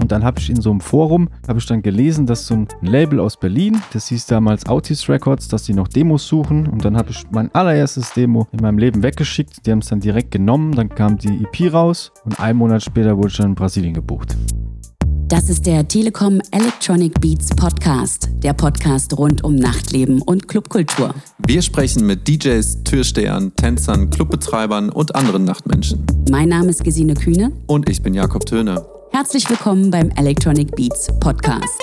Und dann habe ich in so einem Forum, dann gelesen, dass so ein Label aus Berlin, das hieß damals Autis Records, dass die noch Demos suchen. Und dann habe ich mein allererstes Demo in meinem Leben weggeschickt. Die haben es dann direkt genommen, dann kam die EP raus und einen Monat später wurde ich dann in Brasilien gebucht. Das ist der Telekom Electronic Beats Podcast, der Podcast rund um Nachtleben und Clubkultur. Wir sprechen mit DJs, Türstehern, Tänzern, Clubbetreibern und anderen Nachtmenschen. Mein Name ist Gesine Kühne. Und ich bin Jakob Töne. Herzlich willkommen beim Electronic Beats Podcast.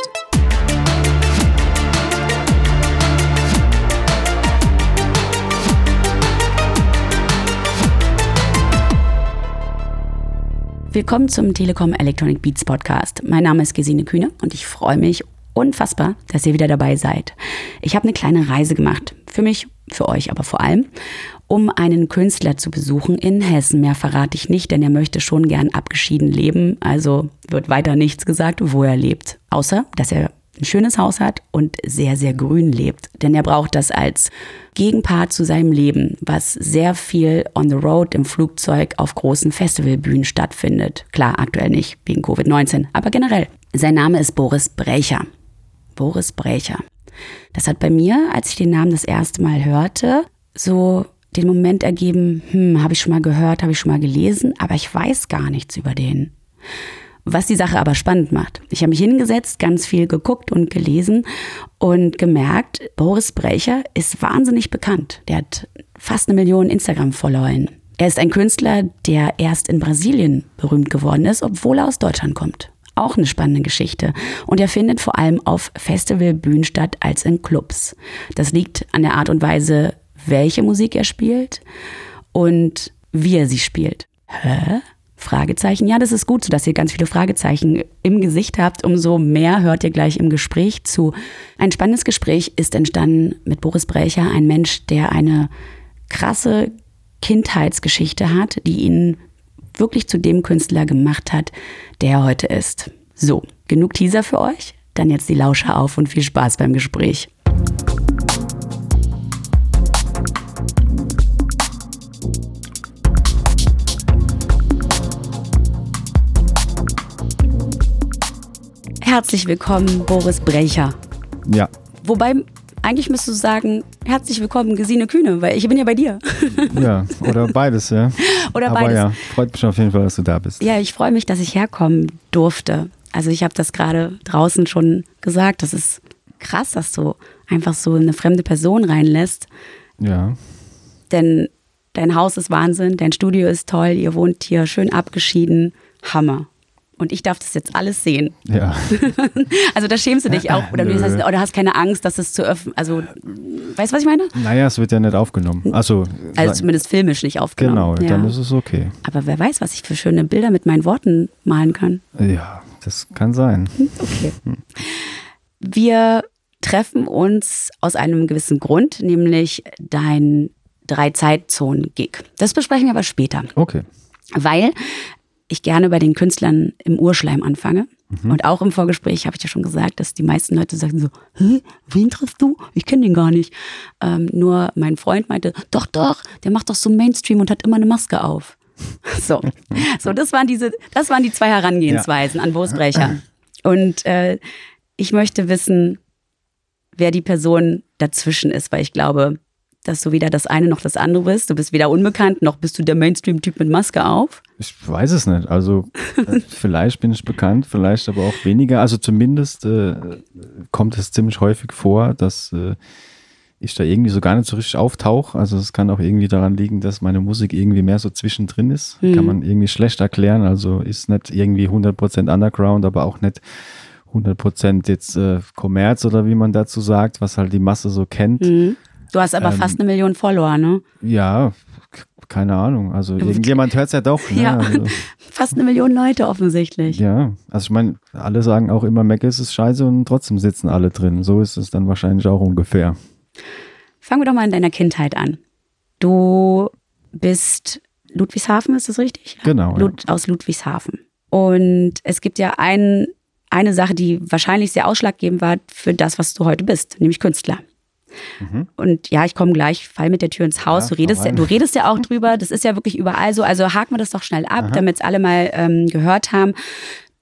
Willkommen zum Telekom Electronic Beats Podcast. Mein Name ist Gesine Kühne und ich freue mich unfassbar, dass ihr wieder dabei seid. Ich habe eine kleine Reise gemacht. Für mich, für euch aber vor allem, um einen Künstler zu besuchen in Hessen. Mehr verrate ich nicht, denn er möchte schon gern abgeschieden leben. Also wird weiter nichts gesagt, wo er lebt. Außer, dass er ein schönes Haus hat und sehr, sehr grün lebt. Denn er braucht das als Gegenpart zu seinem Leben, was sehr viel on the road, im Flugzeug, auf großen Festivalbühnen stattfindet. Klar, aktuell nicht, wegen Covid-19, aber generell. Sein Name ist Boris Brejcha. Boris Brejcha. Das hat bei mir, als ich den Namen das erste Mal hörte, so den Moment ergeben, habe ich schon mal gehört, habe ich schon mal gelesen, aber ich weiß gar nichts über den. Was die Sache aber spannend macht. Ich habe mich hingesetzt, ganz viel geguckt und gelesen und gemerkt, Boris Brejcha ist wahnsinnig bekannt. Der hat fast 1 Million Instagram-Followern. Er ist ein Künstler, der erst in Brasilien berühmt geworden ist, obwohl er aus Deutschland kommt. Auch eine spannende Geschichte. Und er findet vor allem auf Festivalbühnen statt als in Clubs. Das liegt an der Art und Weise, welche Musik er spielt und wie er sie spielt. Hä? Fragezeichen. Ja, das ist gut, so dass ihr ganz viele Fragezeichen im Gesicht habt. Umso mehr hört ihr gleich im Gespräch zu. Ein spannendes Gespräch ist entstanden mit Boris Brejcha, ein Mensch, der eine krasse Kindheitsgeschichte hat, die ihn wirklich zu dem Künstler gemacht hat, der er heute ist. So, genug Teaser für euch? Dann jetzt die Lauscher auf und viel Spaß beim Gespräch. Herzlich willkommen, Boris Brejcha. Ja. Wobei, eigentlich müsstest du sagen, herzlich willkommen, Gesine Kühne, weil ich bin ja bei dir. Ja, oder beides, ja. Oder aber beides. Ja, freut mich auf jeden Fall, dass du da bist. Ja, ich freue mich, dass ich herkommen durfte. Also ich habe das gerade draußen schon gesagt. Das ist krass, dass du einfach so eine fremde Person reinlässt. Ja. Denn dein Haus ist Wahnsinn, dein Studio ist toll, ihr wohnt hier schön abgeschieden. Hammer. Und ich darf das jetzt alles sehen. Ja. Also da schämst du dich auch oder hast keine Angst, dass es zu öffnen. Also, weißt du, was ich meine? Naja, es wird ja nicht aufgenommen. Also zumindest filmisch nicht aufgenommen. Genau, dann ist es okay. Aber wer weiß, was ich für schöne Bilder mit meinen Worten malen kann. Ja, das kann sein. Okay. Wir treffen uns aus einem gewissen Grund, nämlich dein 3-Zeitzonen-Gig. Das besprechen wir aber später. Okay. Weil ich gerne bei den Künstlern im Urschleim anfange. Und auch im Vorgespräch habe ich ja schon gesagt, dass die meisten Leute sagen so, hä, wen triffst du? Ich kenne den gar nicht. Nur mein Freund meinte, doch, der macht doch so Mainstream und hat immer eine Maske auf. So, das waren die 2 Herangehensweisen an Boris Brejcha. Und ich möchte wissen, wer die Person dazwischen ist, weil ich glaube, dass du weder das eine noch das andere bist. Du bist weder unbekannt, noch bist du der Mainstream-Typ mit Maske auf. Ich weiß es nicht. Also vielleicht bin ich bekannt, vielleicht aber auch weniger. Also zumindest kommt es ziemlich häufig vor, dass ich da irgendwie so gar nicht so richtig auftauche. Also es kann auch irgendwie daran liegen, dass meine Musik irgendwie mehr so zwischendrin ist. Kann man irgendwie schlecht erklären. Also ist nicht irgendwie 100% Underground, aber auch nicht 100% jetzt Kommerz oder wie man dazu sagt, was halt die Masse so kennt. Du hast aber fast 1 Million Follower, ne? Ja, keine Ahnung. Also irgendjemand hört es ja doch. Ne? Ja, also, fast 1 Million Leute offensichtlich. Ja, also ich meine, alle sagen auch immer, Mac ist scheiße und trotzdem sitzen alle drin. So ist es dann wahrscheinlich auch ungefähr. Fangen wir doch mal in deiner Kindheit an. Du bist Ludwigshafen, ist das richtig? Genau. Aus Ludwigshafen. Und es gibt ja eine Sache, die wahrscheinlich sehr ausschlaggebend war für das, was du heute bist, nämlich Künstler. Und ja, ich komme gleich, fall mit der Tür ins Haus. Ja, du redest ja auch drüber, das ist ja wirklich überall so. Also haken wir das doch schnell ab, damit es alle mal gehört haben.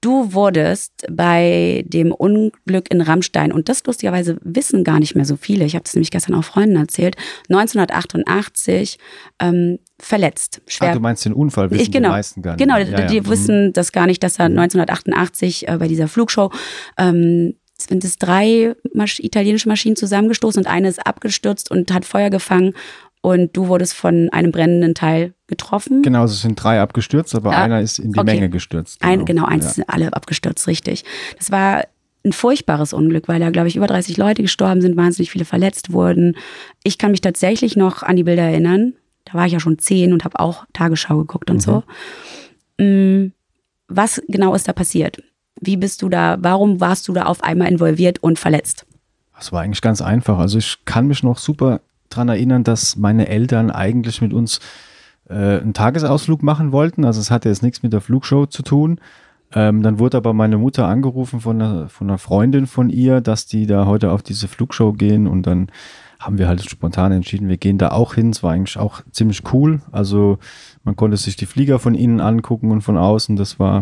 Du wurdest bei dem Unglück in Rammstein, und das lustigerweise wissen gar nicht mehr so viele, ich habe das nämlich gestern auch Freunden erzählt, 1988 verletzt. Schwer. Du meinst den Unfall, wissen die meisten gar nicht. Genau, die wissen das gar nicht, dass er 1988 bei dieser Flugshow sind es 3 italienische Maschinen zusammengestoßen und eine ist abgestürzt und hat Feuer gefangen. Und du wurdest von einem brennenden Teil getroffen. Genau, es sind 3 abgestürzt, aber einer ist in die Menge gestürzt. Eins sind alle abgestürzt, richtig. Das war ein furchtbares Unglück, weil da, glaube ich, über 30 Leute gestorben sind, wahnsinnig viele verletzt wurden. Ich kann mich tatsächlich noch an die Bilder erinnern. Da war ich ja schon 10 und habe auch Tagesschau geguckt und so. Was genau ist da passiert? Wie bist du da, warum warst du da auf einmal involviert und verletzt? Das war eigentlich ganz einfach. Also ich kann mich noch super daran erinnern, dass meine Eltern eigentlich mit uns einen Tagesausflug machen wollten. Also es hatte jetzt nichts mit der Flugshow zu tun. Dann wurde aber meine Mutter angerufen von einer Freundin von ihr, dass die da heute auf diese Flugshow gehen, und dann haben wir halt spontan entschieden, wir gehen da auch hin. Es war eigentlich auch ziemlich cool. Also man konnte sich die Flieger von innen angucken und von außen. Das war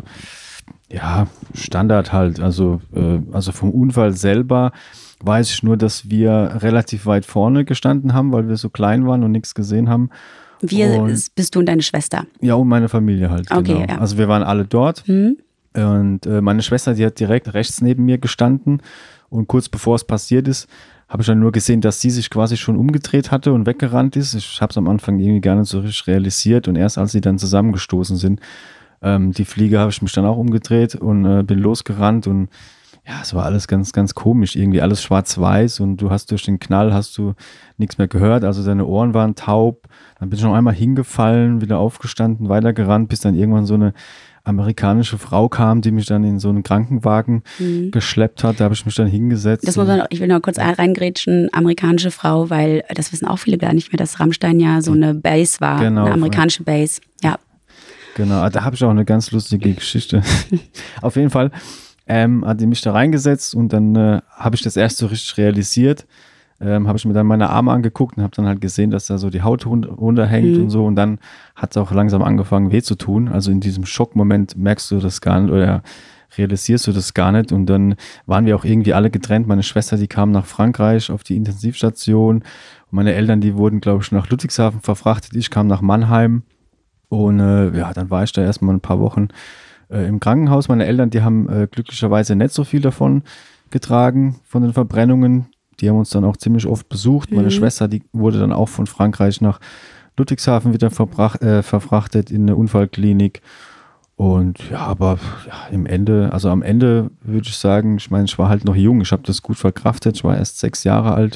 ja Standard halt. Also vom Unfall selber weiß ich nur, dass wir relativ weit vorne gestanden haben, weil wir so klein waren und nichts gesehen haben. Bist du und deine Schwester? Ja, und meine Familie halt. Okay, genau. ja. Also wir waren alle dort. Und meine Schwester, die hat direkt rechts neben mir gestanden. Und kurz bevor es passiert ist, habe ich dann nur gesehen, dass sie sich quasi schon umgedreht hatte und weggerannt ist. Ich habe es am Anfang irgendwie gar nicht so richtig realisiert. Und erst als sie dann zusammengestoßen sind, die Fliege, habe ich mich dann auch umgedreht und bin losgerannt. Und ja, es war alles ganz, ganz komisch. Irgendwie alles schwarz-weiß, und du hast durch den Knall nichts mehr gehört. Also deine Ohren waren taub. Dann bin ich noch einmal hingefallen, wieder aufgestanden, weitergerannt, bis dann irgendwann so eine amerikanische Frau kam, die mich dann in so einen Krankenwagen geschleppt hat. Da habe ich mich dann hingesetzt. Ich will noch kurz reingrätschen, amerikanische Frau, weil das wissen auch viele gar nicht mehr, dass Rammstein ja so eine Base war, genau, eine amerikanische Base. Ja. Genau, da habe ich auch eine ganz lustige Geschichte. Auf jeden Fall hat die mich da reingesetzt, und dann habe ich das erst so richtig realisiert. Habe ich mir dann meine Arme angeguckt und habe dann halt gesehen, dass da so die Haut runterhängt und so, und dann hat es auch langsam angefangen weh zu tun. Also in diesem Schockmoment merkst du das gar nicht oder realisierst du das gar nicht, und dann waren wir auch irgendwie alle getrennt. Meine Schwester, die kam nach Frankreich auf die Intensivstation, und meine Eltern, die wurden, glaube ich, nach Ludwigshafen verfrachtet. Ich kam nach Mannheim, und dann war ich da erstmal ein paar Wochen im Krankenhaus. Meine Eltern, die haben glücklicherweise nicht so viel davon getragen, von den Verbrennungen. Die haben uns dann auch ziemlich oft besucht. Meine Schwester, die wurde dann auch von Frankreich nach Ludwigshafen wieder verfrachtet in eine Unfallklinik. Und ja, aber am Ende würde ich sagen, ich meine, ich war halt noch jung, ich habe das gut verkraftet, ich war erst 6 Jahre alt.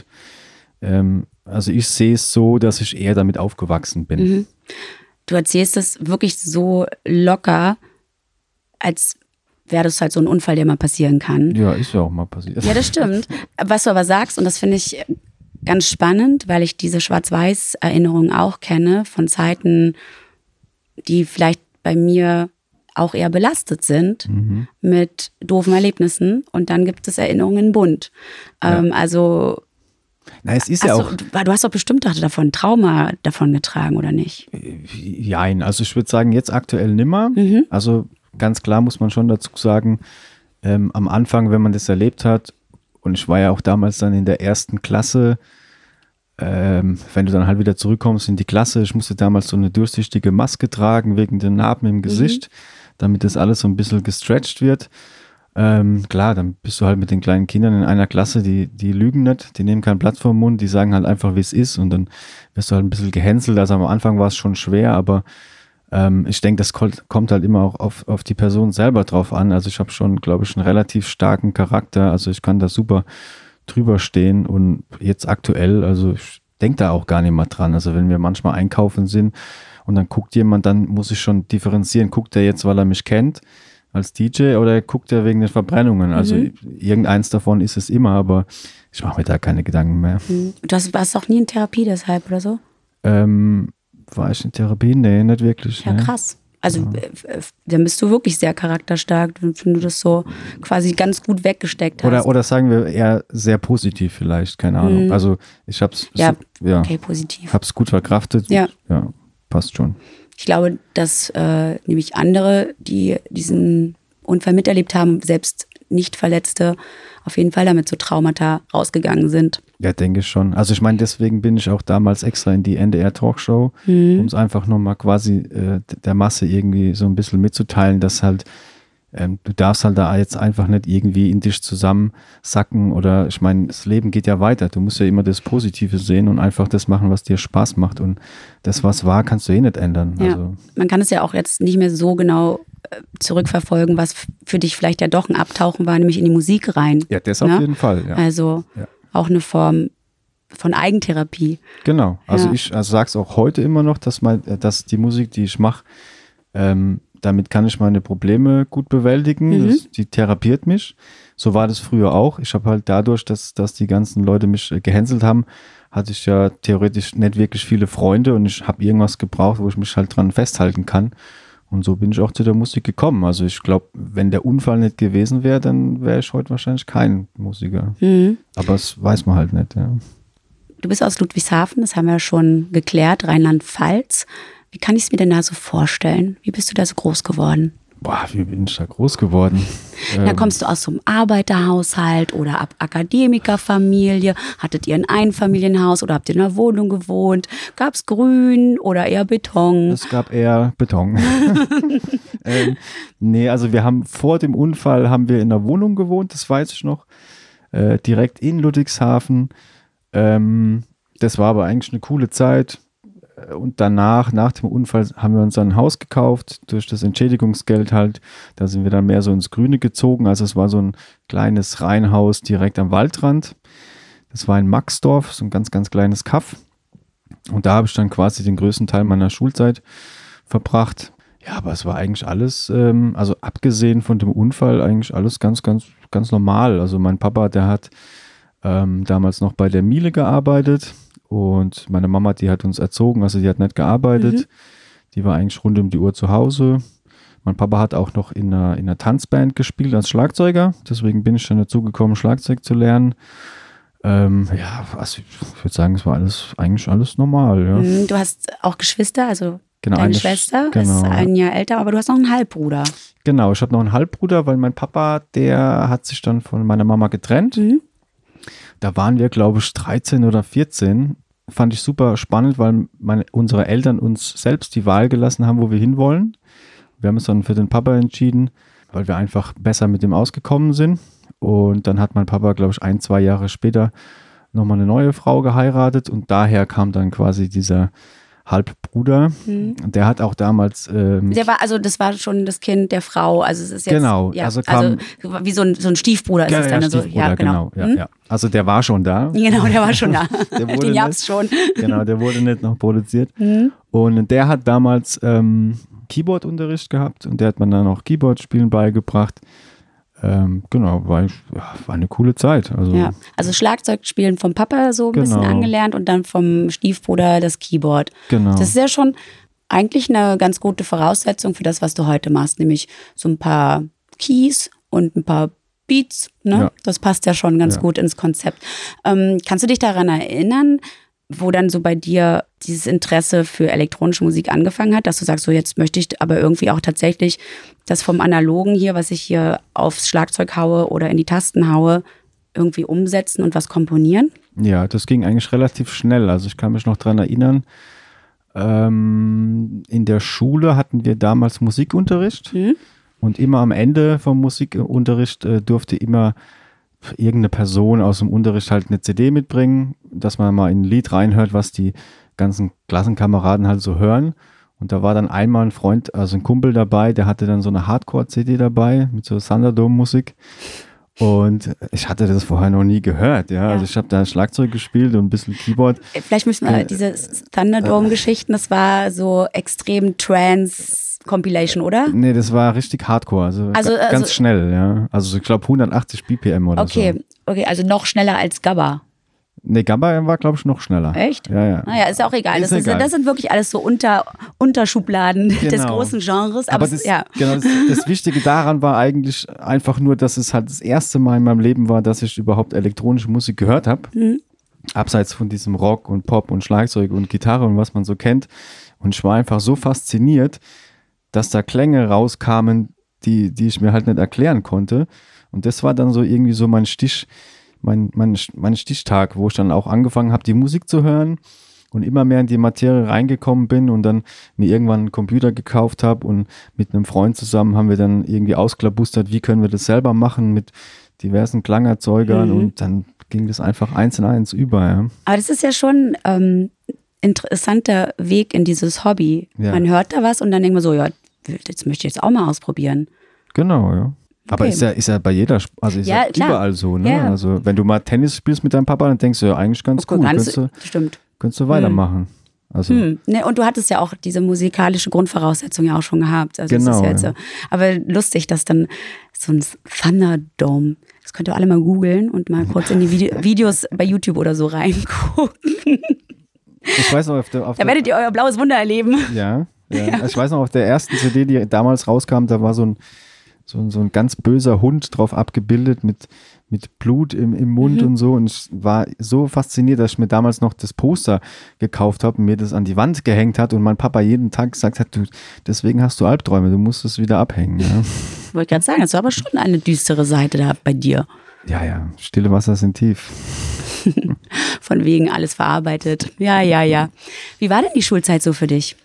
Also ich sehe es so, dass ich eher damit aufgewachsen bin. Du erzählst es wirklich so locker, als wäre das halt so ein Unfall, der mal passieren kann. Ja, ist ja auch mal passiert. Ja, das stimmt. Was du aber sagst, und das finde ich ganz spannend, weil ich diese Schwarz-Weiß-Erinnerungen auch kenne, von Zeiten, die vielleicht bei mir auch eher belastet sind mit doofen Erlebnissen. Und dann gibt es Erinnerungen in bunt. Also na, es ist ja auch. Du hast doch bestimmt davon Trauma davon getragen, oder nicht? Jein, also ich würde sagen, jetzt aktuell nimmer. Also ganz klar muss man schon dazu sagen, am Anfang, wenn man das erlebt hat, und ich war ja auch damals dann in der 1. Klasse, wenn du dann halt wieder zurückkommst in die Klasse, ich musste damals so eine durchsichtige Maske tragen wegen den Narben im Gesicht, damit das alles so ein bisschen gestretcht wird. Klar, dann bist du halt mit den kleinen Kindern in einer Klasse, die lügen nicht, die nehmen kein Blatt vom Mund, die sagen halt einfach, wie es ist, und dann wirst du halt ein bisschen gehänselt. Also am Anfang war es schon schwer, aber ich denke, das kommt halt immer auch auf die Person selber drauf an. Also ich habe schon, glaube ich, einen relativ starken Charakter, also ich kann da super drüber stehen, und jetzt aktuell, also ich denke da auch gar nicht mehr dran. Also wenn wir manchmal einkaufen sind und dann guckt jemand, dann muss ich schon differenzieren, guckt er jetzt, weil er mich kennt als DJ, oder guckt er wegen den Verbrennungen? Also irgendeins davon ist es immer, aber ich mache mir da keine Gedanken mehr. Du warst auch nie in Therapie deshalb oder so? War ich in Therapie? Nee, nicht wirklich. Ja, krass. Also dann bist du wirklich sehr charakterstark, wenn du das so quasi ganz gut weggesteckt hast. Oder sagen wir eher sehr positiv vielleicht, keine Ahnung. Also ich habe es okay, positiv. Hab's gut verkraftet. Ja, passt schon. Ich glaube, dass nämlich andere, die diesen Unfall miterlebt haben, selbst Nicht-Verletzte, auf jeden Fall damit so Traumata rausgegangen sind. Ja, denke ich schon. Also ich meine, deswegen bin ich auch damals extra in die NDR-Talkshow, um es einfach nochmal quasi der Masse irgendwie so ein bisschen mitzuteilen, dass halt du darfst halt da jetzt einfach nicht irgendwie in dich zusammensacken oder ich meine, das Leben geht ja weiter. Du musst ja immer das Positive sehen und einfach das machen, was dir Spaß macht und das, was war, kannst du eh nicht ändern. Ja. Also, man kann es ja auch jetzt nicht mehr so genau zurückverfolgen, was für dich vielleicht ja doch ein Abtauchen war, nämlich in die Musik rein. ja, das auf jeden Fall. Ja. Also auch eine Form von Eigentherapie. Genau. Also Ja. ich sage es auch heute immer noch, dass die Musik, die ich mache, damit kann ich meine Probleme gut bewältigen. Die therapiert mich. So war das früher auch. Ich habe halt dadurch, dass die ganzen Leute mich gehänselt haben, hatte ich ja theoretisch nicht wirklich viele Freunde und ich habe irgendwas gebraucht, wo ich mich halt dran festhalten kann. Und so bin ich auch zu der Musik gekommen. Also ich glaube, wenn der Unfall nicht gewesen wäre, dann wäre ich heute wahrscheinlich kein Musiker. Aber das weiß man halt nicht. Ja. Du bist aus Ludwigshafen, das haben wir schon geklärt, Rheinland-Pfalz. Wie kann ich es mir denn da so vorstellen? Wie bist du da so groß geworden? Boah, wie bin ich da groß geworden? Da kommst du aus so einem Arbeiterhaushalt oder Akademikerfamilie? Hattet ihr ein Einfamilienhaus oder habt ihr in einer Wohnung gewohnt? Gab es Grün oder eher Beton? Es gab eher Beton. Nee, also wir haben vor dem Unfall haben wir in einer Wohnung gewohnt, das weiß ich noch, direkt in Ludwigshafen. Das war aber eigentlich eine coole Zeit. Und danach, nach dem Unfall, haben wir uns ein Haus gekauft, durch das Entschädigungsgeld halt. Da sind wir dann mehr so ins Grüne gezogen. Also es war so ein kleines Reihenhaus direkt am Waldrand. Das war in Maxdorf, so ein ganz, ganz kleines Kaff. Und da habe ich dann quasi den größten Teil meiner Schulzeit verbracht. Ja, aber es war eigentlich alles, also abgesehen von dem Unfall, eigentlich alles ganz, ganz, ganz normal. Also mein Papa, der hat damals noch bei der Miele gearbeitet. Und meine Mama, die hat uns erzogen, also die hat nicht gearbeitet. Die war eigentlich rund um die Uhr zu Hause. Mein Papa hat auch noch in einer Tanzband gespielt als Schlagzeuger. Deswegen bin ich dann dazu gekommen, Schlagzeug zu lernen. Ja, also ich würde sagen, es war eigentlich alles normal. Ja. Du hast auch Geschwister, also Genau, deine Schwester ist ein Jahr älter, aber du hast noch einen Halbbruder. Genau, ich habe noch einen Halbbruder, weil mein Papa, der hat sich dann von meiner Mama getrennt. Da waren wir, glaube ich, 13 oder 14. Fand ich super spannend, weil unsere Eltern uns selbst die Wahl gelassen haben, wo wir hinwollen. Wir haben uns dann für den Papa entschieden, weil wir einfach besser mit ihm ausgekommen sind. Und dann hat mein Papa, glaube ich, 1-2 Jahre später nochmal eine neue Frau geheiratet. Und daher kam dann quasi dieser Halbbruder. Der hat auch damals... das war schon das Kind der Frau. Also es ist jetzt... Genau. Ja, also wie so ein Stiefbruder ist es dann. Stiefbruder, genau. Ja. Also der war schon da. Genau, der war schon da. Den gab's schon. Genau, der wurde nicht noch produziert. Und der hat damals Keyboard-Unterricht gehabt und der hat mir dann auch Keyboard-Spielen beigebracht. Genau, war eine coole Zeit. Also Schlagzeugspielen vom Papa so ein bisschen angelernt und dann vom Stiefbruder das Keyboard. Genau. Das ist ja schon eigentlich eine ganz gute Voraussetzung für das, was du heute machst, nämlich so ein paar Keys und ein paar Beats. Ne? Ja. Das passt ja schon ganz gut ins Konzept. Kannst du dich daran erinnern, wo dann so bei dir dieses Interesse für elektronische Musik angefangen hat, dass du sagst, so jetzt möchte ich aber irgendwie auch tatsächlich das vom Analogen hier, was ich hier aufs Schlagzeug haue oder in die Tasten haue, irgendwie umsetzen und was komponieren? Ja, das ging eigentlich relativ schnell. Also ich kann mich noch dran erinnern, in der Schule hatten wir damals Musikunterricht und immer am Ende vom Musikunterricht durfte immer irgendeine Person aus dem Unterricht halt eine CD mitbringen, dass man mal in ein Lied reinhört, was die ganzen Klassenkameraden halt so hören. Und da war dann einmal ein Freund, also ein Kumpel dabei, der hatte dann so eine Hardcore-CD dabei mit so Thunderdome-Musik. Und ich hatte das vorher noch nie gehört, ja. Also ich habe da Schlagzeug gespielt und ein bisschen Keyboard. Vielleicht müssen wir diese Thunderdome-Geschichten, das war so extrem Trance-Compilation, oder? Nee, das war richtig Hardcore, also ganz schnell, ja. Also ich glaube 180 BPM oder so. Okay, also noch schneller als Gabba. Nee, Gabba war, glaube ich, noch schneller. Echt? Ja. Naja, ist ja auch egal. Das sind wirklich alles so Unterschubladen des großen Genres. Aber das Wichtige daran war eigentlich einfach nur, dass es halt das erste Mal in meinem Leben war, dass ich überhaupt elektronische Musik gehört habe. Abseits von diesem Rock und Pop und Schlagzeug und Gitarre und was man so kennt. Und ich war einfach so fasziniert, dass da Klänge rauskamen, die ich mir halt nicht erklären konnte. Und das war dann so irgendwie so mein Stichtag, wo ich dann auch angefangen habe, die Musik zu hören und immer mehr in die Materie reingekommen bin und dann mir irgendwann einen Computer gekauft habe und mit einem Freund zusammen haben wir dann irgendwie ausklabustert, wie können wir das selber machen mit diversen Klangerzeugern und dann ging das einfach 1 in 1 über. Ja. Aber das ist ja schon interessanter Weg in dieses Hobby. Ja. Man hört da was und dann denkt man so, ja, das möchte ich jetzt auch mal ausprobieren. Genau, ja. Aber ist ja bei jeder, also ist ja überall so, ne? Ja. Also wenn du mal Tennis spielst mit deinem Papa, dann denkst du ja eigentlich ganz cool. Könntest du weitermachen. Also. Ne, und du hattest ja auch diese musikalische Grundvoraussetzung ja auch schon gehabt. Also genau. Das ist ja jetzt so. Aber lustig, dass dann so ein Thunderdome, das könnt ihr alle mal googeln und mal kurz in die Videos bei YouTube oder so reingucken. Ich weiß noch, da werdet ihr euer blaues Wunder erleben. Ja. Ich weiß noch, auf der ersten CD, die damals rauskam, da war so ein ganz böser Hund drauf abgebildet mit Blut im Mund und so. Und ich war so fasziniert, dass ich mir damals noch das Poster gekauft habe und mir das an die Wand gehängt hat und mein Papa jeden Tag gesagt hat, deswegen hast du Albträume, du musst es wieder abhängen. Ja. Ich wollte gerade sagen, das war aber schon eine düstere Seite da bei dir. Ja, stille Wasser sind tief. Von wegen alles verarbeitet. Ja. Wie war denn die Schulzeit so für dich?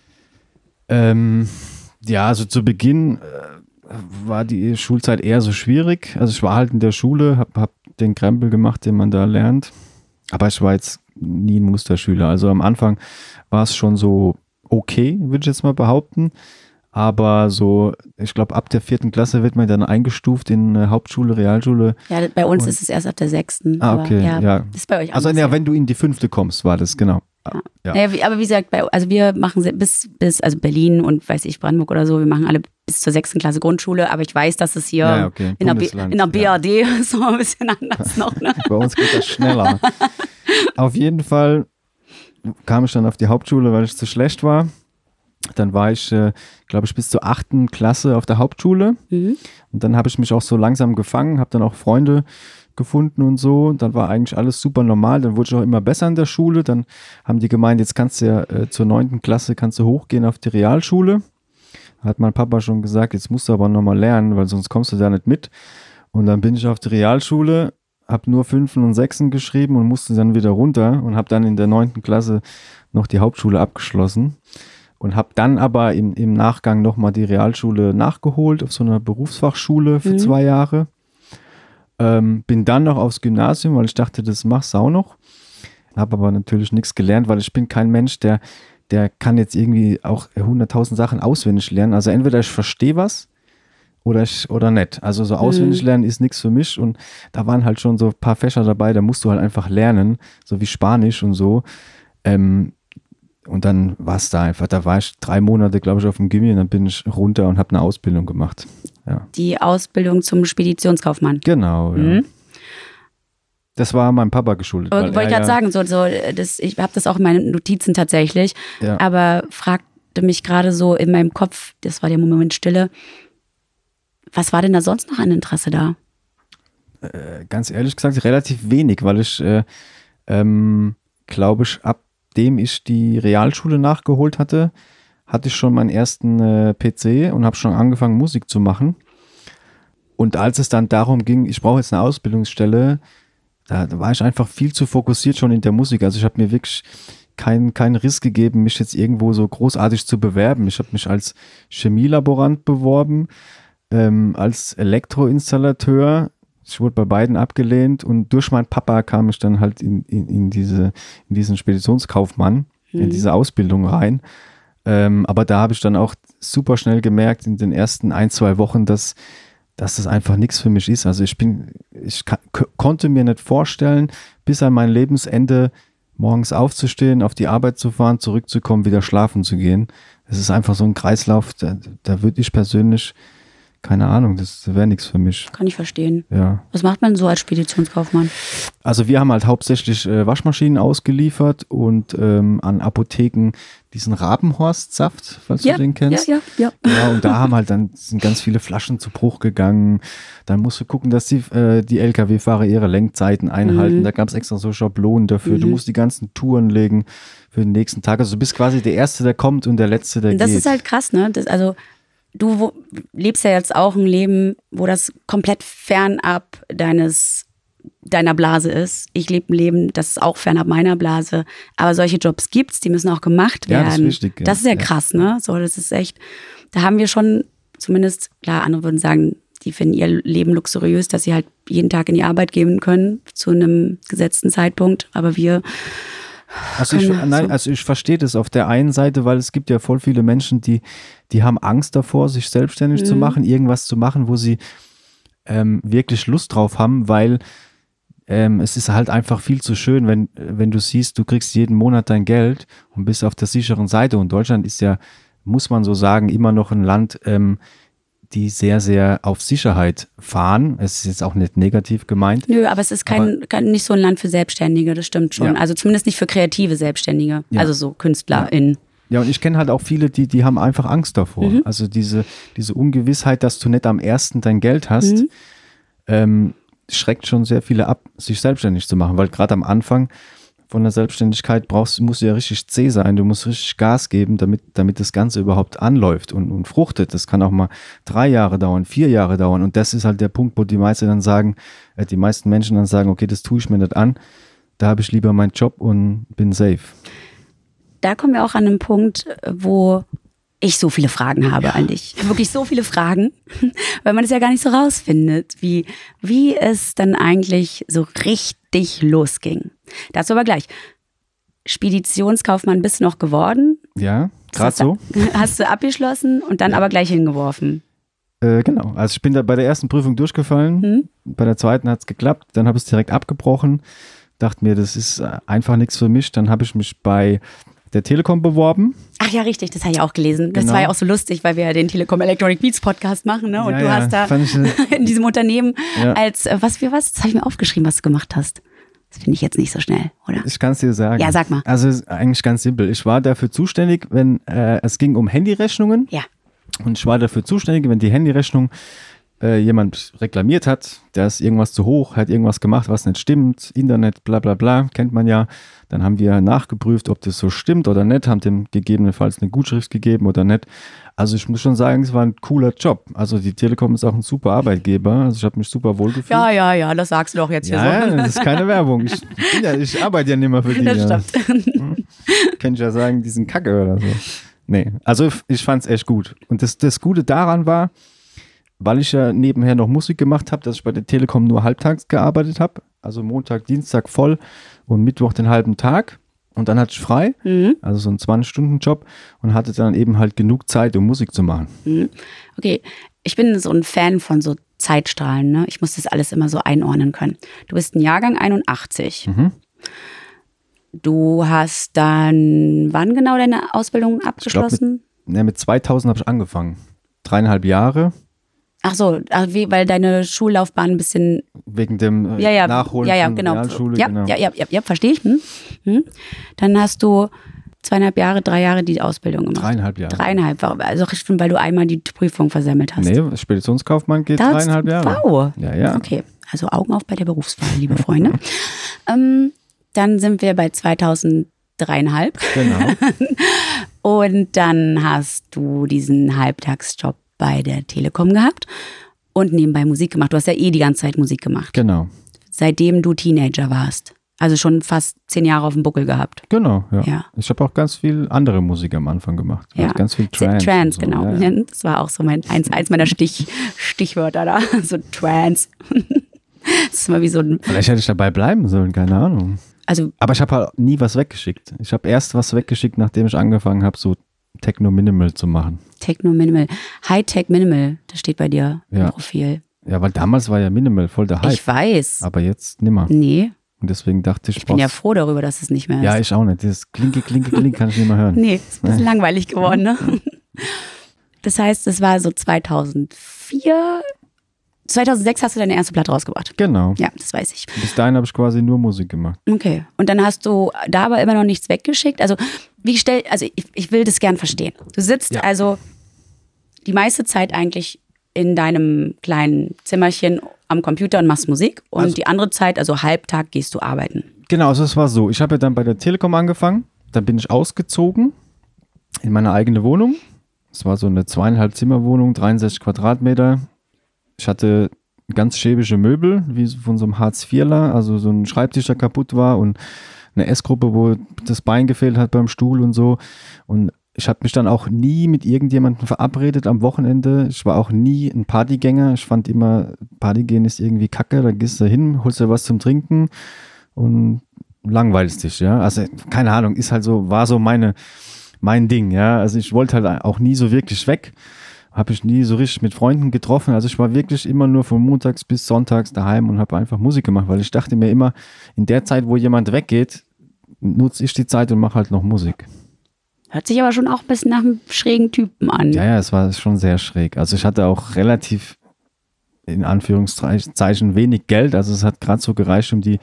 Also zu Beginn war die Schulzeit eher so schwierig. Also ich war halt in der Schule, hab den Krempel gemacht, den man da lernt. Aber ich war jetzt nie ein Musterschüler. Also am Anfang war es schon so okay, würde ich jetzt mal behaupten. Aber so, ich glaube, ab der 4. Klasse wird man dann eingestuft in Hauptschule, Realschule. Ja, bei uns ist es erst ab der 6. Okay, ja. Das ist bei euch anders. Also ja, wenn du in die 5. kommst, war das, genau. Ja. Naja, aber wie gesagt, wir machen bis also Berlin und weiß ich, Brandenburg oder so, wir machen alle bis zur 6. Klasse Grundschule, aber ich weiß, dass es hier in der BRD ist noch ein bisschen anders noch. Ne? Bei uns geht das schneller. Auf jeden Fall kam ich dann auf die Hauptschule, weil ich zu schlecht war. Dann war ich, glaube ich, bis zur 8. Klasse auf der Hauptschule. Und dann habe ich mich auch so langsam gefangen, habe dann auch Freunde gefunden und so. Und dann war eigentlich alles super normal. Dann wurde ich auch immer besser in der Schule. Dann haben die gemeint, jetzt kannst du ja zur 9. Klasse kannst du hochgehen auf die Realschule. Da hat mein Papa schon gesagt, jetzt musst du aber nochmal lernen, weil sonst kommst du da nicht mit. Und dann bin ich auf die Realschule, habe nur 5 und 6 geschrieben und musste dann wieder runter und habe dann in der 9. Klasse noch die Hauptschule abgeschlossen. Und habe dann aber im Nachgang nochmal die Realschule nachgeholt auf so einer Berufsfachschule für 2 Jahre. Bin dann noch aufs Gymnasium, weil ich dachte, das machst du auch noch. Habe aber natürlich nichts gelernt, weil ich bin kein Mensch, der kann jetzt irgendwie auch 100.000 Sachen auswendig lernen. Also entweder ich verstehe was oder nicht. Also so auswendig lernen ist nichts für mich. Und da waren halt schon so ein paar Fächer dabei, da musst du halt einfach lernen, so wie Spanisch und so. Und dann war es da einfach, da war ich 3 Monate, glaube ich, auf dem Gimmi und dann bin ich runter und habe eine Ausbildung gemacht. Ja. Die Ausbildung zum Speditionskaufmann. Genau, ja. Das war meinem Papa geschuldet. Wollte ich gerade sagen, ich habe das auch in meinen Notizen tatsächlich, aber fragte mich gerade so in meinem Kopf, das war der Moment Stille, was war denn da sonst noch an Interesse da? Ganz ehrlich gesagt, relativ wenig, weil ich, glaube ich, abdem ich die Realschule nachgeholt hatte ich schon meinen ersten PC und habe schon angefangen, Musik zu machen. Und als es dann darum ging, ich brauche jetzt eine Ausbildungsstelle, da war ich einfach viel zu fokussiert schon in der Musik. Also ich habe mir wirklich keinen Riss gegeben, mich jetzt irgendwo so großartig zu bewerben. Ich habe mich als Chemielaborant beworben, als Elektroinstallateur. Ich wurde bei beiden abgelehnt und durch meinen Papa kam ich dann halt in diesen Speditionskaufmann, in diese Ausbildung rein. Aber da habe ich dann auch super schnell gemerkt in den ersten 1-2 Wochen, dass das einfach nichts für mich ist. Also ich konnte mir nicht vorstellen, bis an mein Lebensende morgens aufzustehen, auf die Arbeit zu fahren, zurückzukommen, wieder schlafen zu gehen. Das ist einfach so ein Kreislauf, da würde ich persönlich, keine Ahnung, das wäre nichts für mich. Kann ich verstehen. Ja. Was macht man so als Speditionskaufmann? Also wir haben halt hauptsächlich Waschmaschinen ausgeliefert und an Apotheken diesen Rabenhorstsaft, falls du den kennst. Ja. Ja, und da sind ganz viele Flaschen zu Bruch gegangen. Dann musst du gucken, dass die LKW-Fahrer ihre Lenkzeiten einhalten. Da gab es extra so Schablonen dafür. Du musst die ganzen Touren legen für den nächsten Tag. Also du bist quasi der Erste, der kommt und der Letzte, der geht. Das ist halt krass, ne? du lebst ja jetzt auch ein Leben, wo das komplett fernab deiner Blase ist. Ich lebe ein Leben, das ist auch fernab meiner Blase. Aber solche Jobs gibt's, die müssen auch gemacht werden. Ja, das ist wichtig. Ja. Das ist ja krass, ne? So, das ist echt, da haben wir schon zumindest, klar, andere würden sagen, die finden ihr Leben luxuriös, dass sie halt jeden Tag in die Arbeit gehen können zu einem gesetzten Zeitpunkt. Aber wir Also ich verstehe das auf der einen Seite, weil es gibt ja voll viele Menschen, die haben Angst davor, sich selbstständig zu machen, irgendwas zu machen, wo sie wirklich Lust drauf haben, weil es ist halt einfach viel zu schön, wenn du siehst, du kriegst jeden Monat dein Geld und bist auf der sicheren Seite. Und Deutschland ist ja, muss man so sagen, immer noch ein Land, die sehr, sehr auf Sicherheit fahren. Es ist jetzt auch nicht negativ gemeint. Nö, aber es ist nicht so ein Land für Selbstständige, das stimmt schon. Ja. Also zumindest nicht für kreative Selbstständige, also so KünstlerInnen. Ja, und ich kenne halt auch viele, die haben einfach Angst davor. Also diese Ungewissheit, dass du nicht am ersten dein Geld hast, schreckt schon sehr viele ab, sich selbstständig zu machen, weil gerade am Anfang von der Selbstständigkeit musst du ja richtig zäh sein, du musst richtig Gas geben, damit das Ganze überhaupt anläuft und fruchtet. Das kann auch mal 3 Jahre dauern, 4 Jahre dauern und das ist halt der Punkt, wo die meisten Menschen dann sagen, okay, das tue ich mir nicht an, da habe ich lieber meinen Job und bin safe. Da kommen wir auch an einen Punkt, wo ich so viele Fragen habe an dich. Wirklich so viele Fragen, weil man es ja gar nicht so rausfindet, wie es dann eigentlich so richtig losging. Dazu aber gleich. Speditionskaufmann bist du noch geworden. Ja, gerade so. Hast du abgeschlossen und dann aber gleich hingeworfen. Genau, also ich bin da bei der ersten Prüfung durchgefallen, bei der zweiten hat es geklappt, dann habe ich es direkt abgebrochen, dachte mir, das ist einfach nichts für mich, dann habe ich mich bei der Telekom beworben. Ach ja, richtig, das habe ich auch gelesen. Das Genau. war ja auch so lustig, weil wir ja den Telekom Electronic Beats Podcast machen, ne? Und Ja, du ja, hast da in diesem Unternehmen als, das habe ich mir aufgeschrieben, was du gemacht hast. Das finde ich jetzt nicht so schnell, oder? Ich kann es dir sagen. Ja, sag mal. Also es ist eigentlich ganz simpel. Ich war dafür zuständig, wenn es ging um Handyrechnungen. Ja. Und ich war dafür zuständig, wenn die Handyrechnung jemand reklamiert hat, da ist irgendwas zu hoch, hat irgendwas gemacht, was nicht stimmt, Internet, bla bla bla, kennt man ja. Dann haben wir nachgeprüft, ob das so stimmt oder nicht, haben dem gegebenenfalls eine Gutschrift gegeben oder nicht. Also ich muss schon sagen, es war ein cooler Job. Also die Telekom ist auch ein super Arbeitgeber. Also ich habe mich super wohl gefühlt. Ja, das sagst du doch jetzt hier so. Ja, das ist keine Werbung. Ich arbeite ja nicht mehr für die. Das stimmt. Kann ich ja sagen, die sind kacke oder so. Nee, also ich fand es echt gut. Und das Gute daran war, weil ich ja nebenher noch Musik gemacht habe, dass ich bei der Telekom nur halbtags gearbeitet habe. Also Montag, Dienstag voll und Mittwoch den halben Tag. Und dann hatte ich frei, also so einen 20-Stunden-Job und hatte dann eben halt genug Zeit, um Musik zu machen. Okay, ich bin so ein Fan von so Zeitstrahlen, ne? Ich muss das alles immer so einordnen können. Du bist ein Jahrgang 81. Du hast dann, wann genau deine Ausbildung abgeschlossen? Mit 2000 habe ich angefangen. 3,5 Jahre. Ach so, weil deine Schullaufbahn ein bisschen... Wegen dem Nachholen von genau. Realschule. Ja, genau. ja, verstehe ich. Dann hast du 2,5 Jahre, 3 Jahre die Ausbildung gemacht. 3,5 Jahre. 3,5, also stimmt, weil du einmal die Prüfung versemmelt hast. Nee, Speditionskaufmann geht 3,5 Jahre. Wow. Ja. Okay, also Augen auf bei der Berufswahl, liebe Freunde. Dann sind wir bei 2003,5. Genau. Und dann hast du diesen Halbtagsjob bei der Telekom gehabt und nebenbei Musik gemacht. Du hast ja die ganze Zeit Musik gemacht. Genau. Seitdem du Teenager warst. Also schon fast 10 Jahre auf dem Buckel gehabt. Genau, ja. Ja. Ich habe auch ganz viel andere Musik am Anfang gemacht. Ja. Also ganz viel Trance. Trance, so. genau. Ja. Das war auch so eins meiner Stichwörter da. So Trance. Das ist immer wie so ein... Vielleicht hätte ich dabei bleiben sollen, keine Ahnung. Also, aber ich habe halt nie was weggeschickt. Ich habe erst was weggeschickt, nachdem ich angefangen habe, so Techno-Minimal zu machen. Techno-Minimal. High-Tech-Minimal, das steht bei dir im Profil. Ja, weil damals war ja Minimal voll der Hype. Ich weiß. Aber jetzt nimmer. Nee. Und deswegen dachte ich, ich bin ja froh darüber, dass es nicht mehr ist. Ja, ich auch nicht. Das Klinke kann ich nicht mehr hören. Nee, ist ein bisschen langweilig geworden, ne? Das heißt, es war so 2004... 2006 hast du deine erste Platte rausgebracht. Genau. Ja, das weiß ich. Bis dahin habe ich quasi nur Musik gemacht. Okay. Und dann hast du da aber immer noch nichts weggeschickt. Also, ich will das gern verstehen. Du sitzt also die meiste Zeit eigentlich in deinem kleinen Zimmerchen am Computer und machst Musik. Und also, die andere Zeit, also halbtag, gehst du arbeiten. Genau, also es war so. Ich habe ja dann bei der Telekom angefangen. Dann bin ich ausgezogen in meine eigene Wohnung. Es war so eine 2,5 Zimmerwohnung, 63 Quadratmeter. Ich hatte ganz schäbische Möbel, wie von so einem Hartz-IVler, also so ein Schreibtisch, der kaputt war und eine Essgruppe, wo das Bein gefehlt hat beim Stuhl und so. Und ich habe mich dann auch nie mit irgendjemandem verabredet am Wochenende. Ich war auch nie ein Partygänger. Ich fand immer, Partygehen ist irgendwie kacke. Da gehst du hin, holst dir was zum Trinken und langweilst dich, ja. Also, keine Ahnung, ist halt so, war so mein Ding, ja. Also ich wollte halt auch nie so wirklich weg. Habe ich nie so richtig mit Freunden getroffen. Also ich war wirklich immer nur von montags bis sonntags daheim und habe einfach Musik gemacht, weil ich dachte mir immer, in der Zeit, wo jemand weggeht, nutze ich die Zeit und mache halt noch Musik. Hört sich aber schon auch ein bisschen nach einem schrägen Typen an. Ja, es war schon sehr schräg. Also ich hatte auch relativ, in Anführungszeichen, wenig Geld. Also es hat gerade so gereicht, um die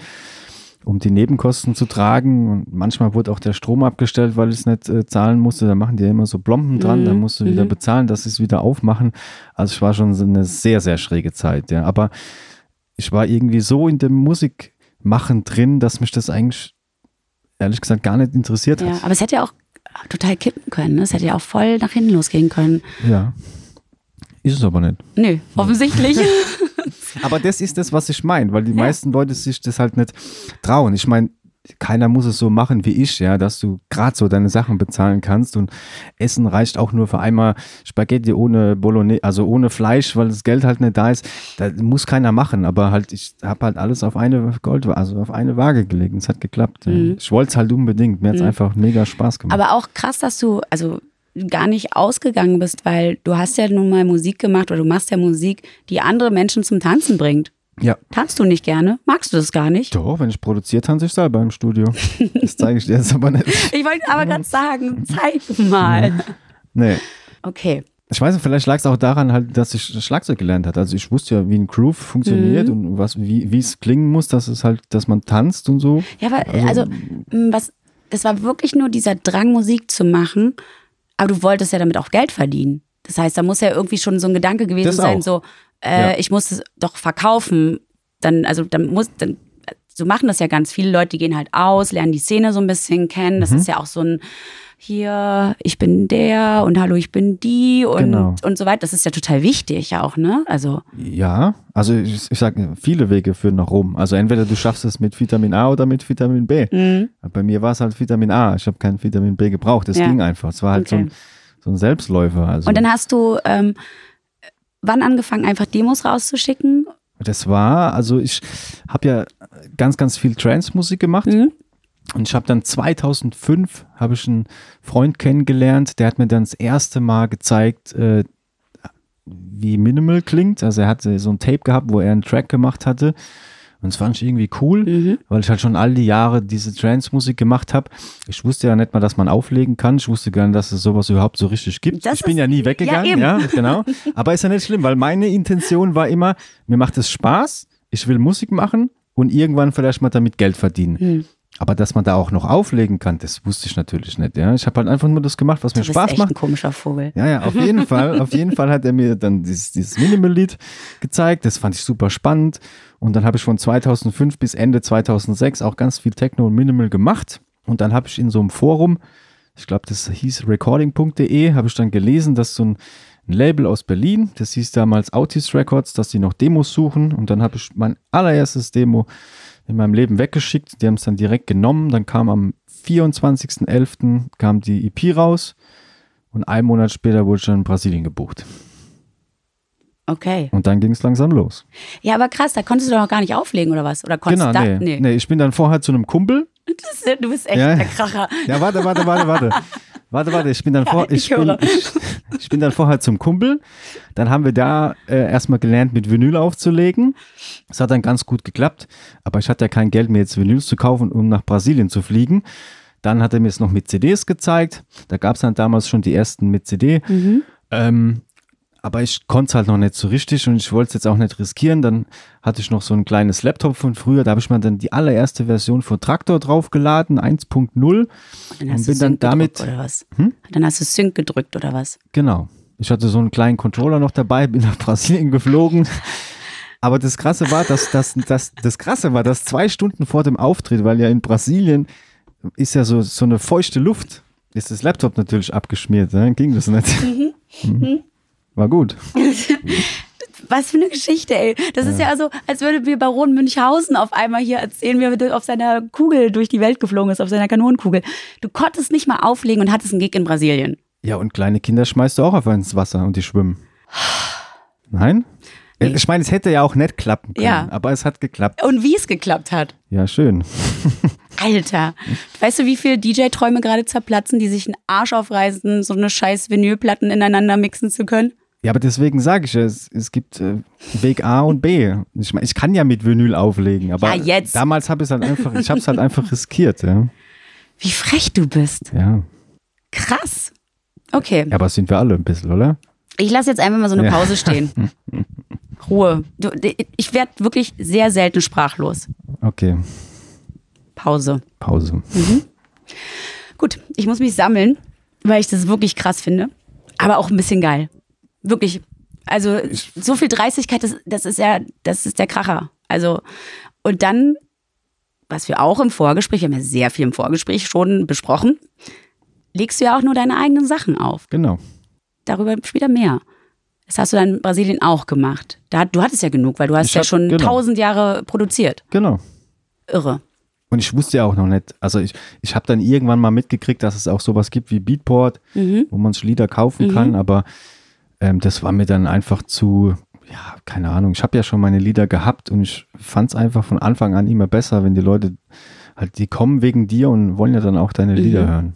Nebenkosten zu tragen. Und manchmal wurde auch der Strom abgestellt, weil ich es nicht zahlen musste. Da machen die ja immer so Plomben dran, dann musst du wieder bezahlen, dass sie es wieder aufmachen. Also es war schon so eine sehr, sehr schräge Zeit. Ja. Aber ich war irgendwie so in dem Musikmachen drin, dass mich das eigentlich, ehrlich gesagt, gar nicht interessiert hat. Ja, aber es hätte ja auch total kippen können. Ne? Es hätte ja auch voll nach hinten losgehen können. Ja, ist es aber nicht. Nö, offensichtlich. Aber das ist das, was ich meine, weil die meisten Leute sich das halt nicht trauen. Ich meine, keiner muss es so machen wie ich, ja, dass du gerade so deine Sachen bezahlen kannst und Essen reicht auch nur für einmal Spaghetti ohne Bolognese, also ohne Fleisch, weil das Geld halt nicht da ist. Da muss keiner machen, aber halt ich habe halt alles auf eine auf eine Waage gelegt und es hat geklappt. Ja. Ich wollte es halt unbedingt, mir hat es einfach mega Spaß gemacht. Aber auch krass, dass du gar nicht ausgegangen bist, weil du hast ja nun mal Musik gemacht oder du machst ja Musik, die andere Menschen zum Tanzen bringt. Ja. Tanzt du nicht gerne? Magst du das gar nicht? Doch, wenn ich produziere, tanze ich selber im Studio. Das zeige ich dir jetzt aber nicht. Ich wollte aber gerade sagen, zeig mal. Nee. Okay. Ich weiß nicht, vielleicht lag es auch daran halt, dass ich Schlagzeug gelernt hatte. Also ich wusste ja, wie ein Groove funktioniert und wie es klingen muss, dass man tanzt und so. Ja, aber das war wirklich nur dieser Drang, Musik zu machen, aber du wolltest ja damit auch Geld verdienen. Das heißt, da muss ja irgendwie schon so ein Gedanke gewesen sein, so ich muss es doch verkaufen. So machen das ja ganz viele Leute, die gehen halt aus, lernen die Szene so ein bisschen kennen. Das ist ja auch so ein hier, ich bin der und hallo, ich bin die und so weiter. Das ist ja total wichtig auch, ne? Also ja, also ich sage, viele Wege führen nach Rom. Also entweder du schaffst es mit Vitamin A oder mit Vitamin B. Bei mir war es halt Vitamin A. Ich habe kein Vitamin B gebraucht. Das ging einfach. Es war halt so ein Selbstläufer. Also. Und dann hast du wann angefangen, einfach Demos rauszuschicken? Das war, also ich habe ja ganz, ganz viel Trance-Musik gemacht. Und ich habe dann 2005 habe ich einen Freund kennengelernt, der hat mir dann das erste Mal gezeigt, wie Minimal klingt. Also er hatte so ein Tape gehabt, wo er einen Track gemacht hatte. Und das fand ich irgendwie cool, weil ich halt schon all die Jahre diese Trance-Musik gemacht habe. Ich wusste ja nicht mal, dass man auflegen kann. Ich wusste gar nicht, dass es sowas überhaupt so richtig gibt. Ich bin ja nie weggegangen. Ja, genau. Aber ist ja nicht schlimm, weil meine Intention war immer, mir macht es Spaß, ich will Musik machen und irgendwann vielleicht mal damit Geld verdienen. Aber dass man da auch noch auflegen kann, das wusste ich natürlich nicht. Ja. Ich habe halt einfach nur das gemacht, was mir Spaß macht. Du bist echt ein komischer Vogel. Ja, auf jeden Fall. Auf jeden Fall hat er mir dann dieses Minimal-Lied gezeigt. Das fand ich super spannend. Und dann habe ich von 2005 bis Ende 2006 auch ganz viel Techno und Minimal gemacht. Und dann habe ich in so einem Forum, ich glaube, das hieß recording.de, habe ich dann gelesen, dass so ein Label aus Berlin, das hieß damals Autis Records, dass die noch Demos suchen. Und dann habe ich mein allererstes Demo in meinem Leben weggeschickt. Die haben es dann direkt genommen. Dann kam am 24.11. kam die EP raus. Und einen Monat später wurde ich dann in Brasilien gebucht. Okay. Und dann ging es langsam los. Ja, aber krass, da konntest du doch noch gar nicht auflegen, oder was? Oder konntest genau, nee, ich bin dann vorher zu einem Kumpel. Du bist echt der Kracher. Ja, warte. Ich bin dann vorher zum Kumpel. Dann haben wir da erstmal gelernt, mit Vinyl aufzulegen. Das hat dann ganz gut geklappt. Aber ich hatte ja kein Geld mehr, jetzt Vinyls zu kaufen, um nach Brasilien zu fliegen. Dann hat er mir es noch mit CDs gezeigt. Da gab es dann damals schon die ersten mit CD. Aber ich konnte es halt noch nicht so richtig und ich wollte es jetzt auch nicht riskieren. Dann hatte ich noch so ein kleines Laptop von früher, da habe ich mal dann die allererste Version von Traktor draufgeladen, 1.0. Und dann hast du Sync gedrückt oder was? Dann hast du Sync gedrückt oder was? Genau. Ich hatte so einen kleinen Controller noch dabei, bin nach Brasilien geflogen. Aber das Krasse war, dass 2 Stunden vor dem Auftritt, weil ja in Brasilien ist ja so eine feuchte Luft. ist das Laptop natürlich abgeschmiert, ne? Ging das nicht. War gut. Was für eine Geschichte, ey. Das ist ja so, als würde mir Baron Münchhausen auf einmal hier erzählen, wie er auf seiner Kugel durch die Welt geflogen ist, auf seiner Kanonenkugel. Du konntest nicht mal auflegen und hattest einen Gig in Brasilien. Ja, und kleine Kinder schmeißt du auch einfach ins Wasser und die schwimmen. Nein? Nee. Ich meine, es hätte ja auch nicht klappen können, aber es hat geklappt. Und wie es geklappt hat. Ja, schön. Alter, weißt du, wie viele DJ-Träume gerade zerplatzen, die sich einen Arsch aufreißen, so eine scheiß Vinylplatten ineinander mixen zu können? Ja, aber deswegen sage ich ja, es gibt Weg A und B. Ich meine, ich kann ja mit Vinyl auflegen, aber jetzt. Damals habe ich es halt einfach riskiert. Ja. Wie frech du bist. Ja. Krass. Okay. Ja, aber sind wir alle ein bisschen, oder? Ich lasse jetzt einfach mal so eine Pause stehen. Ruhe. Ich werde wirklich sehr selten sprachlos. Okay. Pause. Mhm. Gut, ich muss mich sammeln, weil ich das wirklich krass finde. Aber auch ein bisschen geil. Wirklich. Also so viel Dreistigkeit, das ist der Kracher. Also, und dann, was wir auch im Vorgespräch, wir haben ja sehr viel im Vorgespräch schon besprochen, legst du ja auch nur deine eigenen Sachen auf. Genau. Darüber später mehr. Das hast du dann in Brasilien auch gemacht. Du hattest ja genug, weil du hast schon 1000 Jahre produziert. Genau. Irre. Und ich wusste ja auch noch nicht, also ich habe dann irgendwann mal mitgekriegt, dass es auch sowas gibt wie Beatport, wo man sich Lieder kaufen kann, aber das war mir dann einfach zu, ja, keine Ahnung, ich habe ja schon meine Lieder gehabt und ich fand es einfach von Anfang an immer besser, wenn die Leute halt, die kommen wegen dir und wollen ja dann auch deine Lieder hören.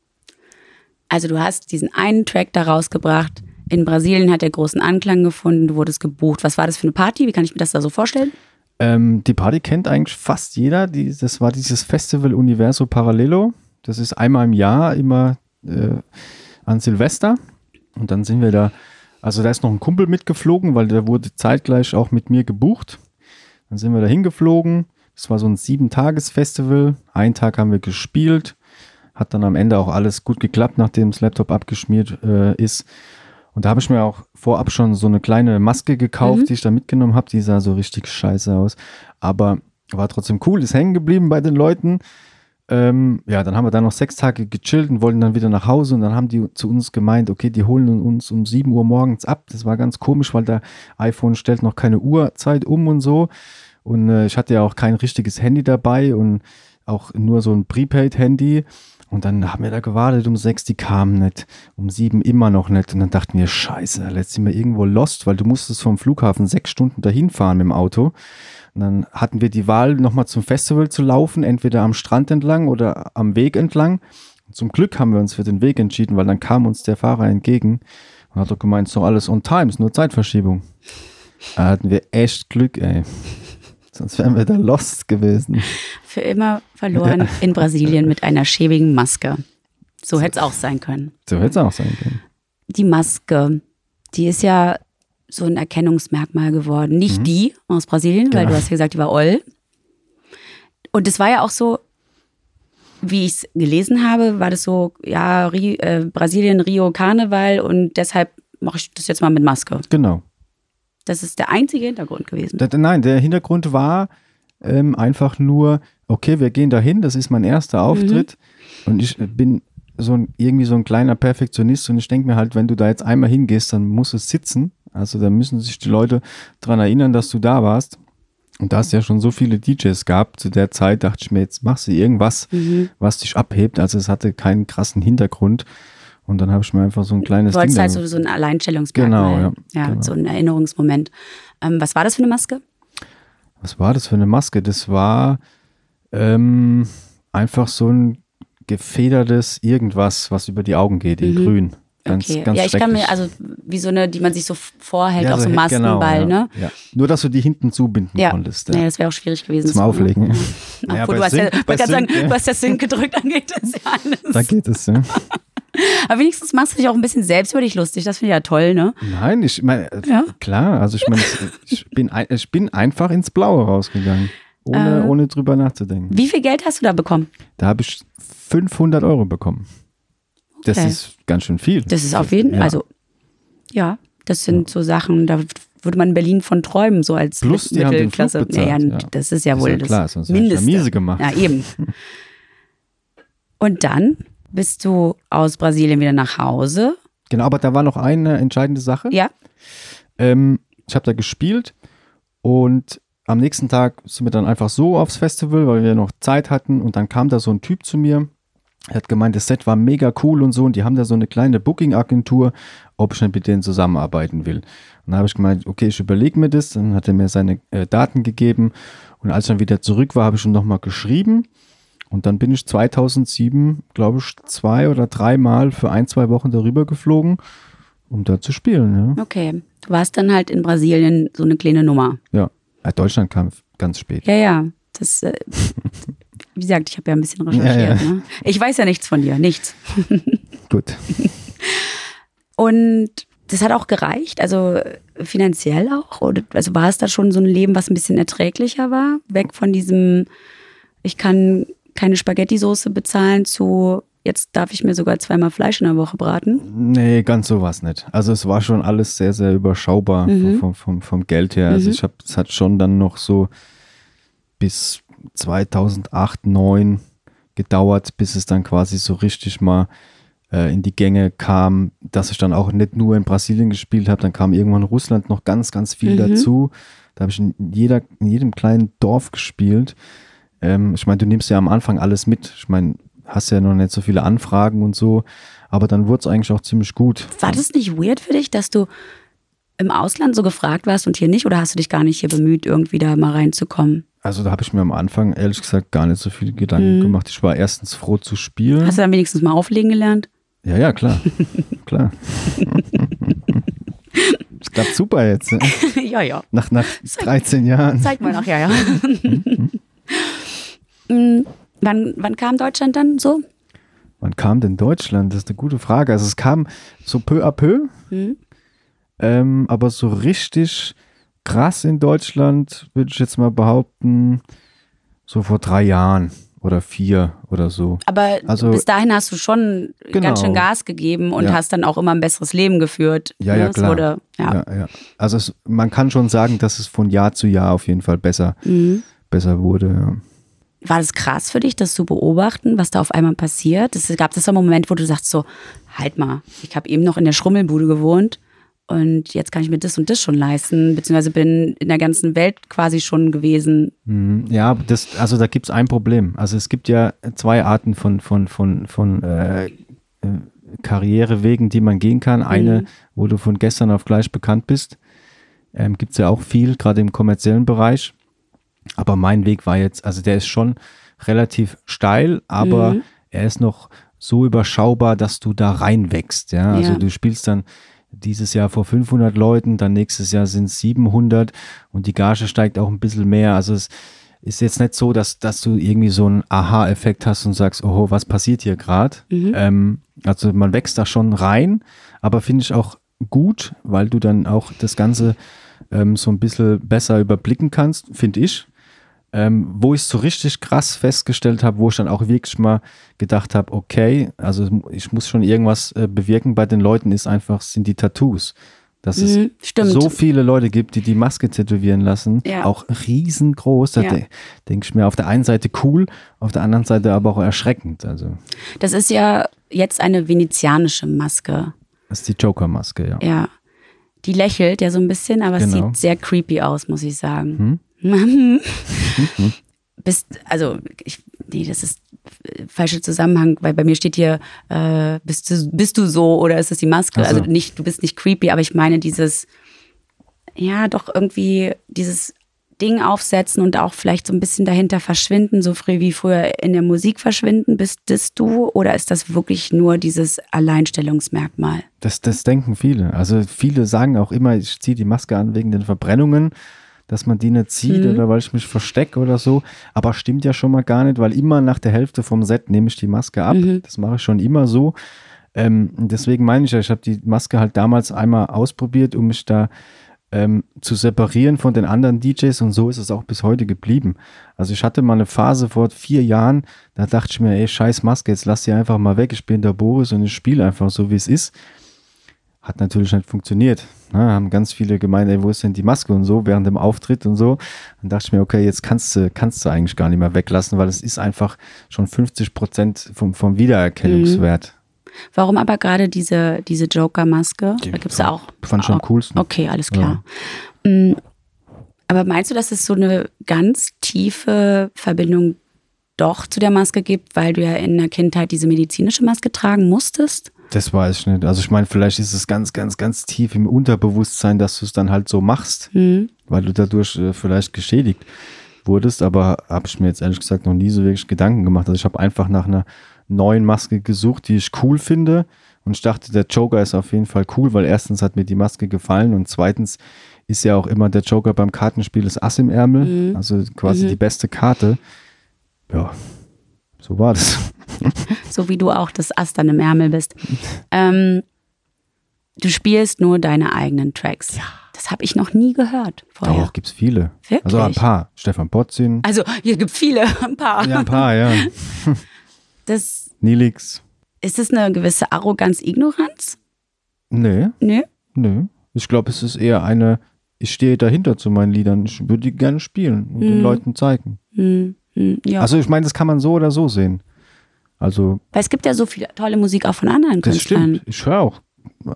Also du hast diesen einen Track da rausgebracht, in Brasilien hat der großen Anklang gefunden, du wurdest gebucht. Was war das für eine Party? Wie kann ich mir das da so vorstellen? Die Party kennt eigentlich fast jeder. Das war dieses Festival Universo Parallelo. Das ist einmal im Jahr, immer an Silvester. Und dann sind wir da, also da ist noch ein Kumpel mitgeflogen, weil der wurde zeitgleich auch mit mir gebucht. Dann sind wir da hingeflogen. Das war so ein 7-Tages-Festival. Einen Tag haben wir gespielt. Hat dann am Ende auch alles gut geklappt, nachdem das Laptop abgeschmiert ist. Und da habe ich mir auch vorab schon so eine kleine Maske gekauft, die ich da mitgenommen habe. Die sah so richtig scheiße aus. Aber war trotzdem cool, ist hängen geblieben bei den Leuten. Dann haben wir da noch 6 Tage gechillt und wollten dann wieder nach Hause. Und dann haben die zu uns gemeint, okay, die holen uns um 7 Uhr morgens ab. Das war ganz komisch, weil der iPhone stellt noch keine Uhrzeit um und so. Und ich hatte ja auch kein richtiges Handy dabei und auch nur so ein Prepaid-Handy. Und dann haben wir da gewartet um 6, die kamen nicht, um 7 immer noch nicht. Und dann dachten wir, scheiße, jetzt sind wir irgendwo lost, weil du musstest vom Flughafen 6 Stunden dahin fahren mit dem Auto. Und dann hatten wir die Wahl, nochmal zum Festival zu laufen, entweder am Strand entlang oder am Weg entlang. Und zum Glück haben wir uns für den Weg entschieden, weil dann kam uns der Fahrer entgegen und hat doch gemeint, so alles on time, ist nur Zeitverschiebung. Da hatten wir echt Glück, ey. Sonst wären wir da lost gewesen. Für immer verloren in Brasilien mit einer schäbigen Maske. So hätte es auch sein können. So hätte es auch sein können. Die Maske, die ist ja so ein Erkennungsmerkmal geworden. Nicht die aus Brasilien, weil du hast ja gesagt, die war oll. Und es war ja auch so, wie ich es gelesen habe, war das so, ja, Brasilien, Rio, Karneval und deshalb mache ich das jetzt mal mit Maske. Genau. Das ist der einzige Hintergrund gewesen. Nein, der Hintergrund war einfach nur, okay, wir gehen dahin, das ist mein erster Auftritt und ich bin irgendwie so ein kleiner Perfektionist und ich denke mir halt, wenn du da jetzt einmal hingehst, dann muss es sitzen. Also da müssen sich die Leute daran erinnern, dass du da warst. Und da es ja schon so viele DJs gab, zu der Zeit dachte ich mir, jetzt machst du irgendwas, was dich abhebt. Also es hatte keinen krassen Hintergrund. Und dann habe ich mir einfach so ein kleines Ding. Du wolltest halt so ein Alleinstellungsmerkmal. Genau, ja. Genau. So ein Erinnerungsmoment. Was war das für eine Maske? Was war das für eine Maske? Das war einfach so ein gefedertes irgendwas, was über die Augen geht, in grün. Ganz ja, ich kann mir, also wie so eine, die man sich so vorhält auf so einem Maskenball, genau, ne? Ja. Nur, dass du die hinten zubinden konntest. Ja, das wäre auch schwierig gewesen. Zum Auflegen. Ne? Ja. Obwohl, du hast ja Sync gedrückt, dann geht das ja alles. Da geht es, ja. Aber wenigstens machst du dich auch ein bisschen selbst über dich lustig, das finde ich ja toll, ne? Nein, ich meine, klar, also ich meine, ich bin einfach ins Blaue rausgegangen, ohne drüber nachzudenken. Wie viel Geld hast du da bekommen? Da habe ich 500 € bekommen. Das ist ganz schön viel. Das ist auf jeden Fall, also ja, das sind so Sachen, da würde man in Berlin von träumen, so als Plus die Mittelklasse. Haben den Flug bezahlt, ja, das ist ja wohl klar, das sonst Mindeste. miese gemacht. Ja, eben. Und dann bist du aus Brasilien wieder nach Hause. Genau, aber da war noch eine entscheidende Sache. Ja. Ich habe da gespielt und am nächsten Tag sind wir dann einfach so aufs Festival, weil wir noch Zeit hatten und dann kam da so ein Typ zu mir. Er hat gemeint, das Set war mega cool und so und die haben da so eine kleine Booking-Agentur, ob ich nicht mit denen zusammenarbeiten will. Und dann habe ich gemeint, okay, ich überlege mir das. Dann hat er mir seine Daten gegeben und als ich dann wieder zurück war, habe ich ihm nochmal geschrieben und dann bin ich 2007, glaube ich, 2 oder 3 Mal für 1-2 Wochen darüber geflogen, um da zu spielen. Ja. Okay, du warst dann halt in Brasilien so eine kleine Nummer. Ja, Deutschland kam ganz spät. Ja, das... Wie gesagt, ich habe ja ein bisschen recherchiert. Ja. Ne? Ich weiß ja nichts von dir, nichts. Gut. Und das hat auch gereicht, also finanziell auch? Oder, also war es da schon so ein Leben, was ein bisschen erträglicher war? Weg von diesem, ich kann keine Spaghetti-Soße bezahlen zu, jetzt darf ich mir sogar 2-mal Fleisch in der Woche braten? Nee, ganz sowas nicht. Also es war schon alles sehr, sehr überschaubar vom Geld her. Also es hat schon dann noch so bis 2008, 2009 gedauert, bis es dann quasi so richtig mal in die Gänge kam, dass ich dann auch nicht nur in Brasilien gespielt habe, dann kam irgendwann Russland noch ganz, ganz viel dazu. Da habe ich in jedem kleinen Dorf gespielt. Ich meine, du nimmst ja am Anfang alles mit. Ich meine, hast ja noch nicht so viele Anfragen und so, aber dann wurde es eigentlich auch ziemlich gut. War das nicht weird für dich, dass du im Ausland so gefragt warst und hier nicht, oder hast du dich gar nicht hier bemüht, irgendwie da mal reinzukommen? Also da habe ich mir am Anfang ehrlich gesagt gar nicht so viele Gedanken gemacht. Ich war erstens froh zu spielen. Hast du dann wenigstens mal auflegen gelernt? Ja, klar. Klar. Das klappt super jetzt. Ne? Ja. Nach 13 Jahren. Zeig mal nach, ja. Wann kam Deutschland dann so? Wann kam denn Deutschland? Das ist eine gute Frage. Also es kam so peu à peu, aber so richtig krass in Deutschland, würde ich jetzt mal behaupten, so vor 3 Jahren oder 4 oder so. Aber also, bis dahin hast du schon ganz schön Gas gegeben und hast dann auch immer ein besseres Leben geführt. Ja, klar. Ja. Also man kann schon sagen, dass es von Jahr zu Jahr auf jeden Fall besser wurde. Ja. War das krass für dich, das zu beobachten, was da auf einmal passiert? Gab es so einen Moment, wo du sagst so, halt mal, ich habe eben noch in der Schrummelbude gewohnt und jetzt kann ich mir das und das schon leisten, beziehungsweise bin in der ganzen Welt quasi schon gewesen. Ja, also da gibt es ein Problem. Also es gibt ja 2 Arten von Karrierewegen, die man gehen kann. Eine, wo du von gestern auf gleich bekannt bist. Gibt es ja auch viel, gerade im kommerziellen Bereich. Aber mein Weg war jetzt, also der ist schon relativ steil, aber er ist noch so überschaubar, dass du da reinwächst. Ja? Also du spielst dann dieses Jahr vor 500 Leuten, dann nächstes Jahr sind es 700 und die Gage steigt auch ein bisschen mehr. Also es ist jetzt nicht so, dass du irgendwie so einen Aha-Effekt hast und sagst, oh, was passiert hier gerade? Also man wächst da schon rein, aber finde ich auch gut, weil du dann auch das Ganze so ein bisschen besser überblicken kannst, finde ich. Wo ich es so richtig krass festgestellt habe, wo ich dann auch wirklich mal gedacht habe, okay, also ich muss schon irgendwas bewirken bei den Leuten, sind die Tattoos. Dass es so viele Leute gibt, die die Maske tätowieren lassen, auch riesengroß. Da denke ich mir auf der einen Seite cool, auf der anderen Seite aber auch erschreckend. Also. Das ist ja jetzt eine venezianische Maske. Das ist die Joker-Maske, ja. Ja, die lächelt ja so ein bisschen, aber es sieht sehr creepy aus, muss ich sagen. Das ist falscher Zusammenhang, weil bei mir steht hier, bist du so oder ist es die Maske? Also nicht, du bist nicht creepy, aber ich meine dieses Ding aufsetzen und auch vielleicht so ein bisschen dahinter verschwinden, so früh wie früher in der Musik verschwinden. Bist das du oder ist das wirklich nur dieses Alleinstellungsmerkmal? Das denken viele. Also viele sagen auch immer, ich ziehe die Maske an wegen den Verbrennungen, dass man die nicht sieht oder weil ich mich verstecke oder so. Aber stimmt ja schon mal gar nicht, weil immer nach der Hälfte vom Set nehme ich die Maske ab. Das mache ich schon immer so. Deswegen meine ich habe die Maske halt damals einmal ausprobiert, um mich da zu separieren von den anderen DJs und so ist es auch bis heute geblieben. Also ich hatte mal eine Phase vor 4 Jahren, da dachte ich mir, scheiß Maske, jetzt lass die einfach mal weg, ich bin der Boris und ich spiele einfach so, wie es ist. Hat natürlich nicht funktioniert. Haben ganz viele gemeint, ey, wo ist denn die Maske und so während dem Auftritt und so. Dann dachte ich mir, okay, jetzt kannst du eigentlich gar nicht mehr weglassen, weil es ist einfach schon 50% vom Wiedererkennungswert. Warum aber gerade diese Joker-Maske? Da gibt's ja auch. Fand schon am coolsten. Okay, alles klar. Ja. Aber meinst du, dass es so eine ganz tiefe Verbindung doch zu der Maske gibt, weil du ja in der Kindheit diese medizinische Maske tragen musstest? Das weiß ich nicht. Also ich meine, vielleicht ist es ganz, ganz, ganz tief im Unterbewusstsein, dass du es dann halt so machst, weil du dadurch vielleicht geschädigt wurdest, aber habe ich mir jetzt ehrlich gesagt noch nie so wirklich Gedanken gemacht. Also ich habe einfach nach einer neuen Maske gesucht, die ich cool finde, und ich dachte, der Joker ist auf jeden Fall cool, weil erstens hat mir die Maske gefallen und zweitens ist ja auch immer der Joker beim Kartenspiel das Ass im Ärmel, also quasi die beste Karte. Ja, so war das. So wie du auch das Ass dann im Ärmel bist. Du spielst nur deine eigenen Tracks. Ja. Das habe ich noch nie gehört vorher. Doch, gibt's viele. Wirklich? Also ein paar. Stefan Potzin. Also hier gibt viele, ein paar. Ja, ein paar, ja. Nilix. Ist das eine gewisse Arroganz, Ignoranz? Nee. Nö? Nö. Ich glaube, es ist eher ich stehe dahinter zu meinen Liedern. Ich würde die gerne spielen und den Leuten zeigen. Ja. Also ich meine, das kann man so oder so sehen. Also, weil es gibt ja so viele tolle Musik auch von anderen das Künstlern. Stimmt. Ich höre auch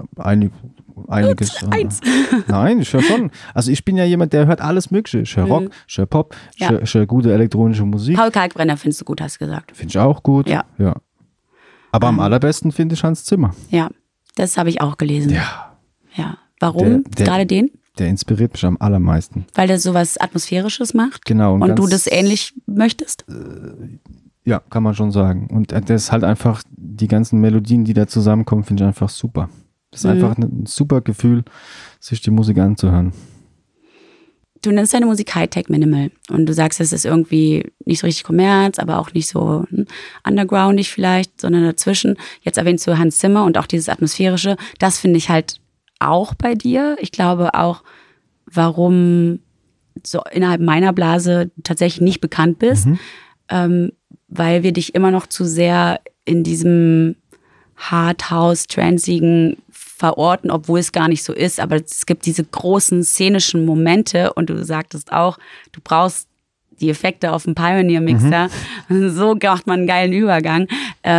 einiges. Eins. Nein, ich höre schon. Also ich bin ja jemand, der hört alles Mögliche. Ich höre Rock, ich höre Pop, ich höre gute elektronische Musik. Paul Kalkbrenner findest du gut, hast du gesagt. Finde ich auch gut. Ja. Aber am allerbesten finde ich Hans Zimmer. Ja, das habe ich auch gelesen. Ja. Warum? Der Gerade den? Der inspiriert mich am allermeisten. Weil der sowas Atmosphärisches macht? Genau. Und du das ähnlich möchtest? Ja, kann man schon sagen. Und das ist halt einfach, die ganzen Melodien, die da zusammenkommen, finde ich einfach super. Das ist einfach ein super Gefühl, sich die Musik anzuhören. Du nennst deine Musik Hightech Minimal und du sagst, es ist irgendwie nicht so richtig Kommerz, aber auch nicht so undergroundig vielleicht, sondern dazwischen. Jetzt erwähnst du Hans Zimmer und auch dieses Atmosphärische. Das finde ich halt auch bei dir. Ich glaube auch, warum so innerhalb meiner Blase tatsächlich nicht bekannt bist, weil wir dich immer noch zu sehr in diesem Hardhouse-Transigen verorten, obwohl es gar nicht so ist. Aber es gibt diese großen szenischen Momente und du sagtest auch, du brauchst die Effekte auf dem Pioneer-Mixer. So macht man einen geilen Übergang.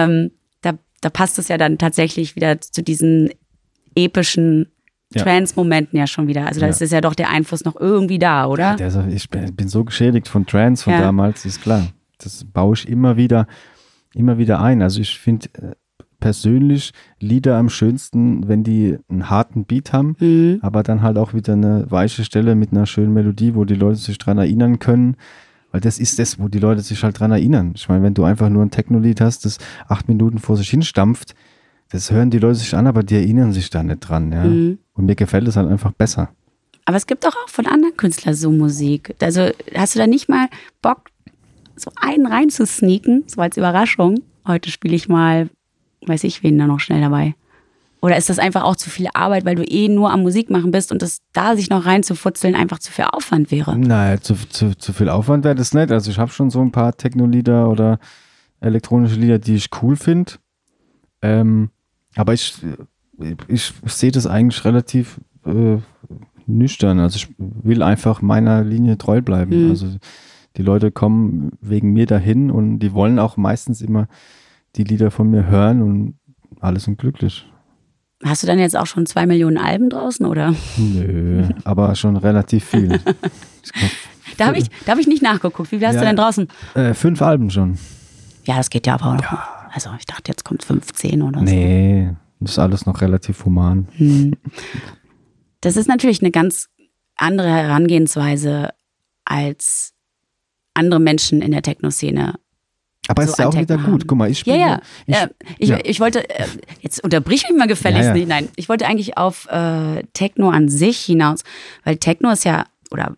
Da passt es ja dann tatsächlich wieder zu diesen epischen Trance-Momenten ja schon wieder. Also da ist ja doch der Einfluss noch irgendwie da, oder? Ja, ich bin so geschädigt von Trance von damals, ist klar. Das baue ich immer wieder ein. Also ich finde persönlich Lieder am schönsten, wenn die einen harten Beat haben, aber dann halt auch wieder eine weiche Stelle mit einer schönen Melodie, wo die Leute sich dran erinnern können. Weil das ist das, wo die Leute sich halt dran erinnern. Ich meine, wenn du einfach nur ein Techno-Lied hast, das 8 Minuten vor sich hin stampft, das hören die Leute sich an, aber die erinnern sich da nicht dran. Ja? Und mir gefällt es halt einfach besser. Aber es gibt doch auch von anderen Künstlern so Musik. Also hast du da nicht mal Bock, so einen reinzusneaken, so als Überraschung? Heute spiele ich mal, weiß ich wen da noch schnell dabei. Oder ist das einfach auch zu viel Arbeit, weil du nur am Musik machen bist und das da sich noch reinzufutzeln einfach zu viel Aufwand wäre? Nein, zu viel Aufwand wäre das nicht. Also ich habe schon so ein paar Techno-Lieder oder elektronische Lieder, die ich cool finde. Aber ich sehe das eigentlich relativ nüchtern. Also ich will einfach meiner Linie treu bleiben. Also die Leute kommen wegen mir dahin und die wollen auch meistens immer die Lieder von mir hören und alle sind glücklich. Hast du dann jetzt auch schon 2 Millionen Alben draußen, oder? Nö, aber schon relativ viel. Da hab ich nicht nachgeguckt. Wie viel hast du denn draußen? 5 Alben schon. Ja, das geht ja aber auch noch. Ja. Also ich dachte, jetzt kommt 15 oder so. Nee, das ist alles noch relativ human. Das ist natürlich eine ganz andere Herangehensweise als andere Menschen in der Techno-Szene. Aber es ist ja auch wieder gut. Guck mal, ich spiele. Ich wollte, jetzt unterbrich mich mal gefälligst nicht. Nein, ich wollte eigentlich auf Techno an sich hinaus, weil Techno ist ja, oder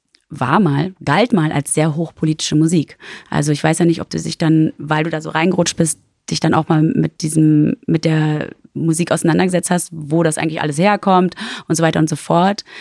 galt mal als sehr hochpolitische Musik. Also ich weiß ja nicht, ob du dich dann, weil du da so reingerutscht bist, dich dann auch mal mit der Musik auseinandergesetzt hast, wo das eigentlich alles herkommt und so weiter und so fort.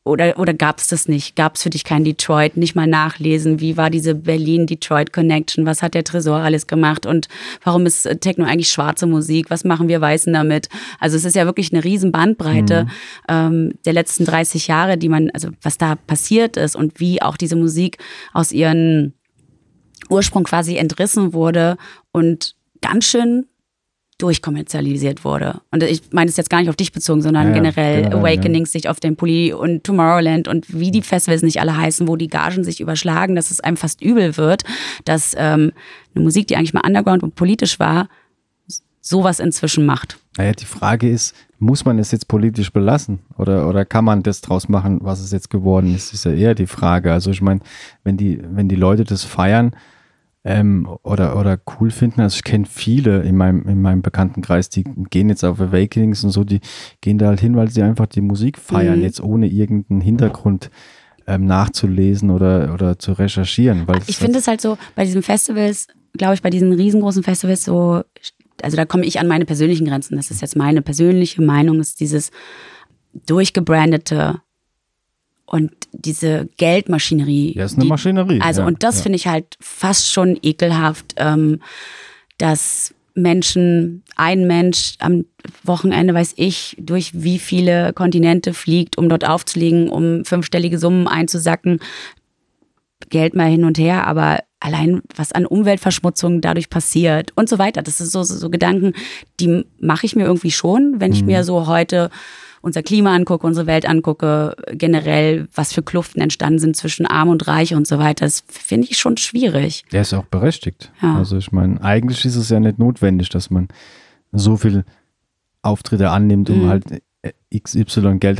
Oder gab es das nicht? Gab es für dich kein Detroit? Nicht mal nachlesen, wie war diese Berlin-Detroit-Connection? Was hat der Tresor alles gemacht? Und warum ist Techno eigentlich schwarze Musik? Was machen wir Weißen damit? Also es ist ja wirklich eine riesen Bandbreite der letzten 30 Jahre, also was da passiert ist und wie auch diese Musik aus ihren Ursprung quasi entrissen wurde und ganz schön durchkommerzialisiert wurde. Und ich meine es jetzt gar nicht auf dich bezogen, sondern generell Awakenings, sich auf den Pulli und Tomorrowland und wie die Festivals nicht alle heißen, wo die Gagen sich überschlagen, dass es einem fast übel wird, dass eine Musik, die eigentlich mal underground und politisch war, sowas inzwischen macht. Naja, die Frage ist, muss man es jetzt politisch belassen oder kann man das draus machen, was es jetzt geworden ist, ist ja eher die Frage. Also ich meine, wenn die Leute das feiern, oder cool finden. Also ich kenne viele in meinem Bekanntenkreis, die gehen jetzt auf Awakenings und so, die gehen da halt hin, weil sie einfach die Musik feiern, jetzt ohne irgendeinen Hintergrund nachzulesen oder zu recherchieren. Weil ich finde es halt so, bei diesen Festivals, glaube ich, bei diesen riesengroßen Festivals so, also da komme ich an meine persönlichen Grenzen. Das ist jetzt meine persönliche Meinung, ist dieses durchgebrandete und diese Geldmaschinerie. Ja, ist eine Maschinerie. Also, ja, und das finde ich halt fast schon ekelhaft, dass ein Mensch am Wochenende, weiß ich, durch wie viele Kontinente fliegt, um dort aufzulegen, um 5-stellige Summen einzusacken. Geld mal hin und her, aber allein was an Umweltverschmutzung dadurch passiert und so weiter. Das sind so Gedanken, die mache ich mir irgendwie schon, wenn ich mir so heute unser Klima angucke, unsere Welt angucke, generell, was für Kluften entstanden sind zwischen Arm und Reich und so weiter. Das finde ich schon schwierig. Der ist auch berechtigt. Ja. Also ich meine, eigentlich ist es ja nicht notwendig, dass man so viel Auftritte annimmt, um halt XY Geld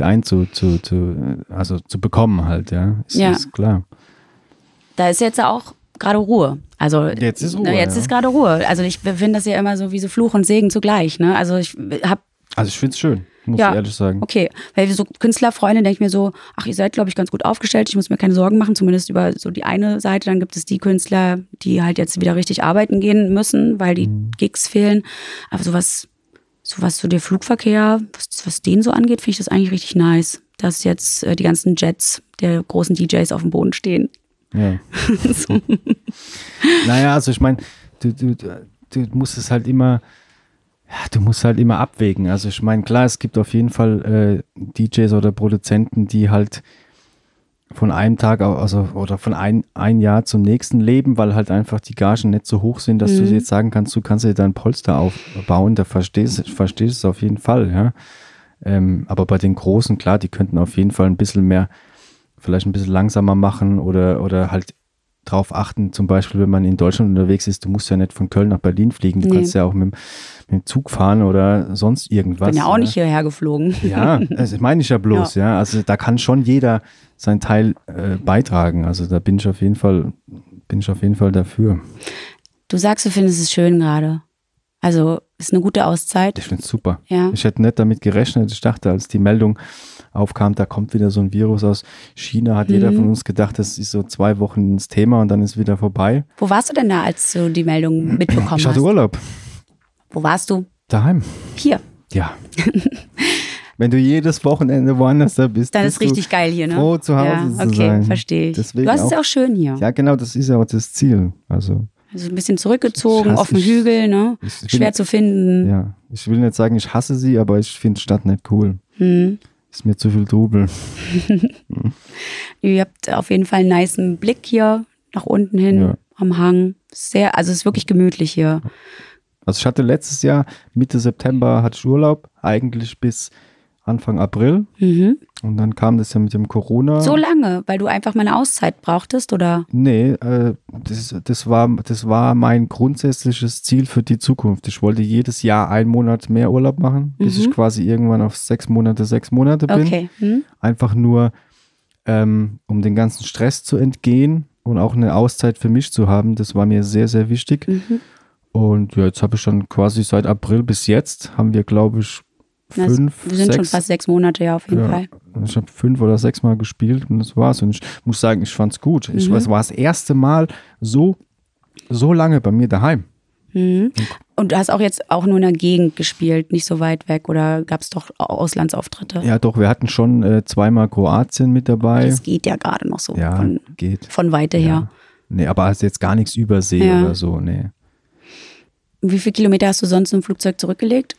zu bekommen halt, ja. Ist klar. Da ist jetzt auch gerade Ruhe. Also jetzt ist Ruhe. Jetzt ist gerade Ruhe. Also ich finde das ja immer so wie so Fluch und Segen zugleich. Ne? Also ich finde es schön, muss ich ehrlich sagen. Okay, weil so Künstlerfreunde denke ich mir so, ach, ihr seid, glaube ich, ganz gut aufgestellt. Ich muss mir keine Sorgen machen, zumindest über so die eine Seite. Dann gibt es die Künstler, die halt jetzt wieder richtig arbeiten gehen müssen, weil die Gigs fehlen. Aber sowas so der Flugverkehr, was den so angeht, finde ich das eigentlich richtig nice, dass jetzt die ganzen Jets der großen DJs auf dem Boden stehen. Ja. So. Naja, also ich meine, du musst es halt immer, abwägen. Also ich meine, klar, es gibt auf jeden Fall DJs oder Produzenten, die halt von einem Tag, oder von ein Jahr zum nächsten leben, weil halt einfach die Gagen nicht so hoch sind, dass du jetzt sagen kannst, du kannst dir dein Polster aufbauen. Da verstehst es auf jeden Fall, ja. Aber bei den Großen, klar, die könnten auf jeden Fall vielleicht ein bisschen langsamer machen oder halt drauf achten, zum Beispiel, wenn man in Deutschland unterwegs ist, du musst ja nicht von Köln nach Berlin fliegen, du kannst ja auch mit dem Zug fahren oder sonst irgendwas. Ich bin ja auch nicht hierher geflogen. Ja, das meine ich ja bloß, ja. Also da kann schon jeder seinen Teil beitragen. Also da bin ich auf jeden Fall dafür. Du sagst, du findest es schön gerade. Also ist eine gute Auszeit. Ich finde es super. Ja. Ich hätte nicht damit gerechnet. Ich dachte, als die Meldung aufkam, da kommt wieder so ein Virus aus China, hat jeder von uns gedacht, das ist so 2 Wochen ins Thema und dann ist wieder vorbei. Wo warst du denn da, als du die Meldung mitbekommen hast? Ich hatte Urlaub. Wo warst du? Daheim. Hier. Ja. Wenn du jedes Wochenende woanders da bist, dann ist richtig geil hier, ne? Froh, zu Hause zu sein. Okay, verstehe ich. Deswegen du hast es ja auch schön hier. Ja, genau, das ist ja auch das Ziel. Also ein bisschen zurückgezogen, auf dem Hügel, ne? Schwer zu finden. Ja, ich will nicht sagen, ich hasse sie, aber ich finde Stadt nicht cool. Ist mir zu viel Trubel. Ihr habt auf jeden Fall einen nicen Blick hier nach unten hin am Hang. Also es ist wirklich gemütlich hier. Also ich hatte letztes Jahr, Mitte September hatte ich Urlaub, eigentlich bis Anfang April. Und dann kam das ja mit dem Corona. So lange, weil du einfach mal eine Auszeit brauchtest, oder? Nee, das war mein grundsätzliches Ziel für die Zukunft. Ich wollte jedes Jahr 1 Monat mehr Urlaub machen, bis ich quasi irgendwann auf 6 Monate bin. Okay. Einfach nur, um den ganzen Stress zu entgehen und auch eine Auszeit für mich zu haben. Das war mir sehr, sehr wichtig. Und ja, jetzt habe ich dann quasi seit April bis jetzt, haben wir, glaube ich, 5, wir sind 6, schon fast 6 Monate, ja, auf jeden Fall. Ich habe 5 oder 6 Mal gespielt und das war's. Und ich muss sagen, ich fand's gut. Es war das erste Mal so lange bei mir daheim. Und du hast auch jetzt auch nur in der Gegend gespielt, nicht so weit weg, oder gab es doch Auslandsauftritte? Ja, doch, wir hatten schon zweimal Kroatien mit dabei. Das geht ja gerade noch so Ja, geht. von Weite her. Nee, aber hast jetzt gar nichts über See oder so, nee. Wie viele Kilometer hast du sonst im Flugzeug zurückgelegt?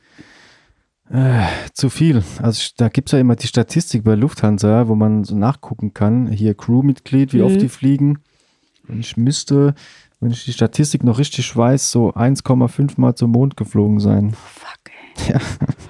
Zu viel. Also da gibt es ja immer die Statistik bei Lufthansa, wo man so nachgucken kann, hier Crewmitglied, wie oft die fliegen. Und ich müsste, wenn ich die Statistik noch richtig weiß, so 1,5 Mal zum Mond geflogen sein. Fuck, ey. Ja.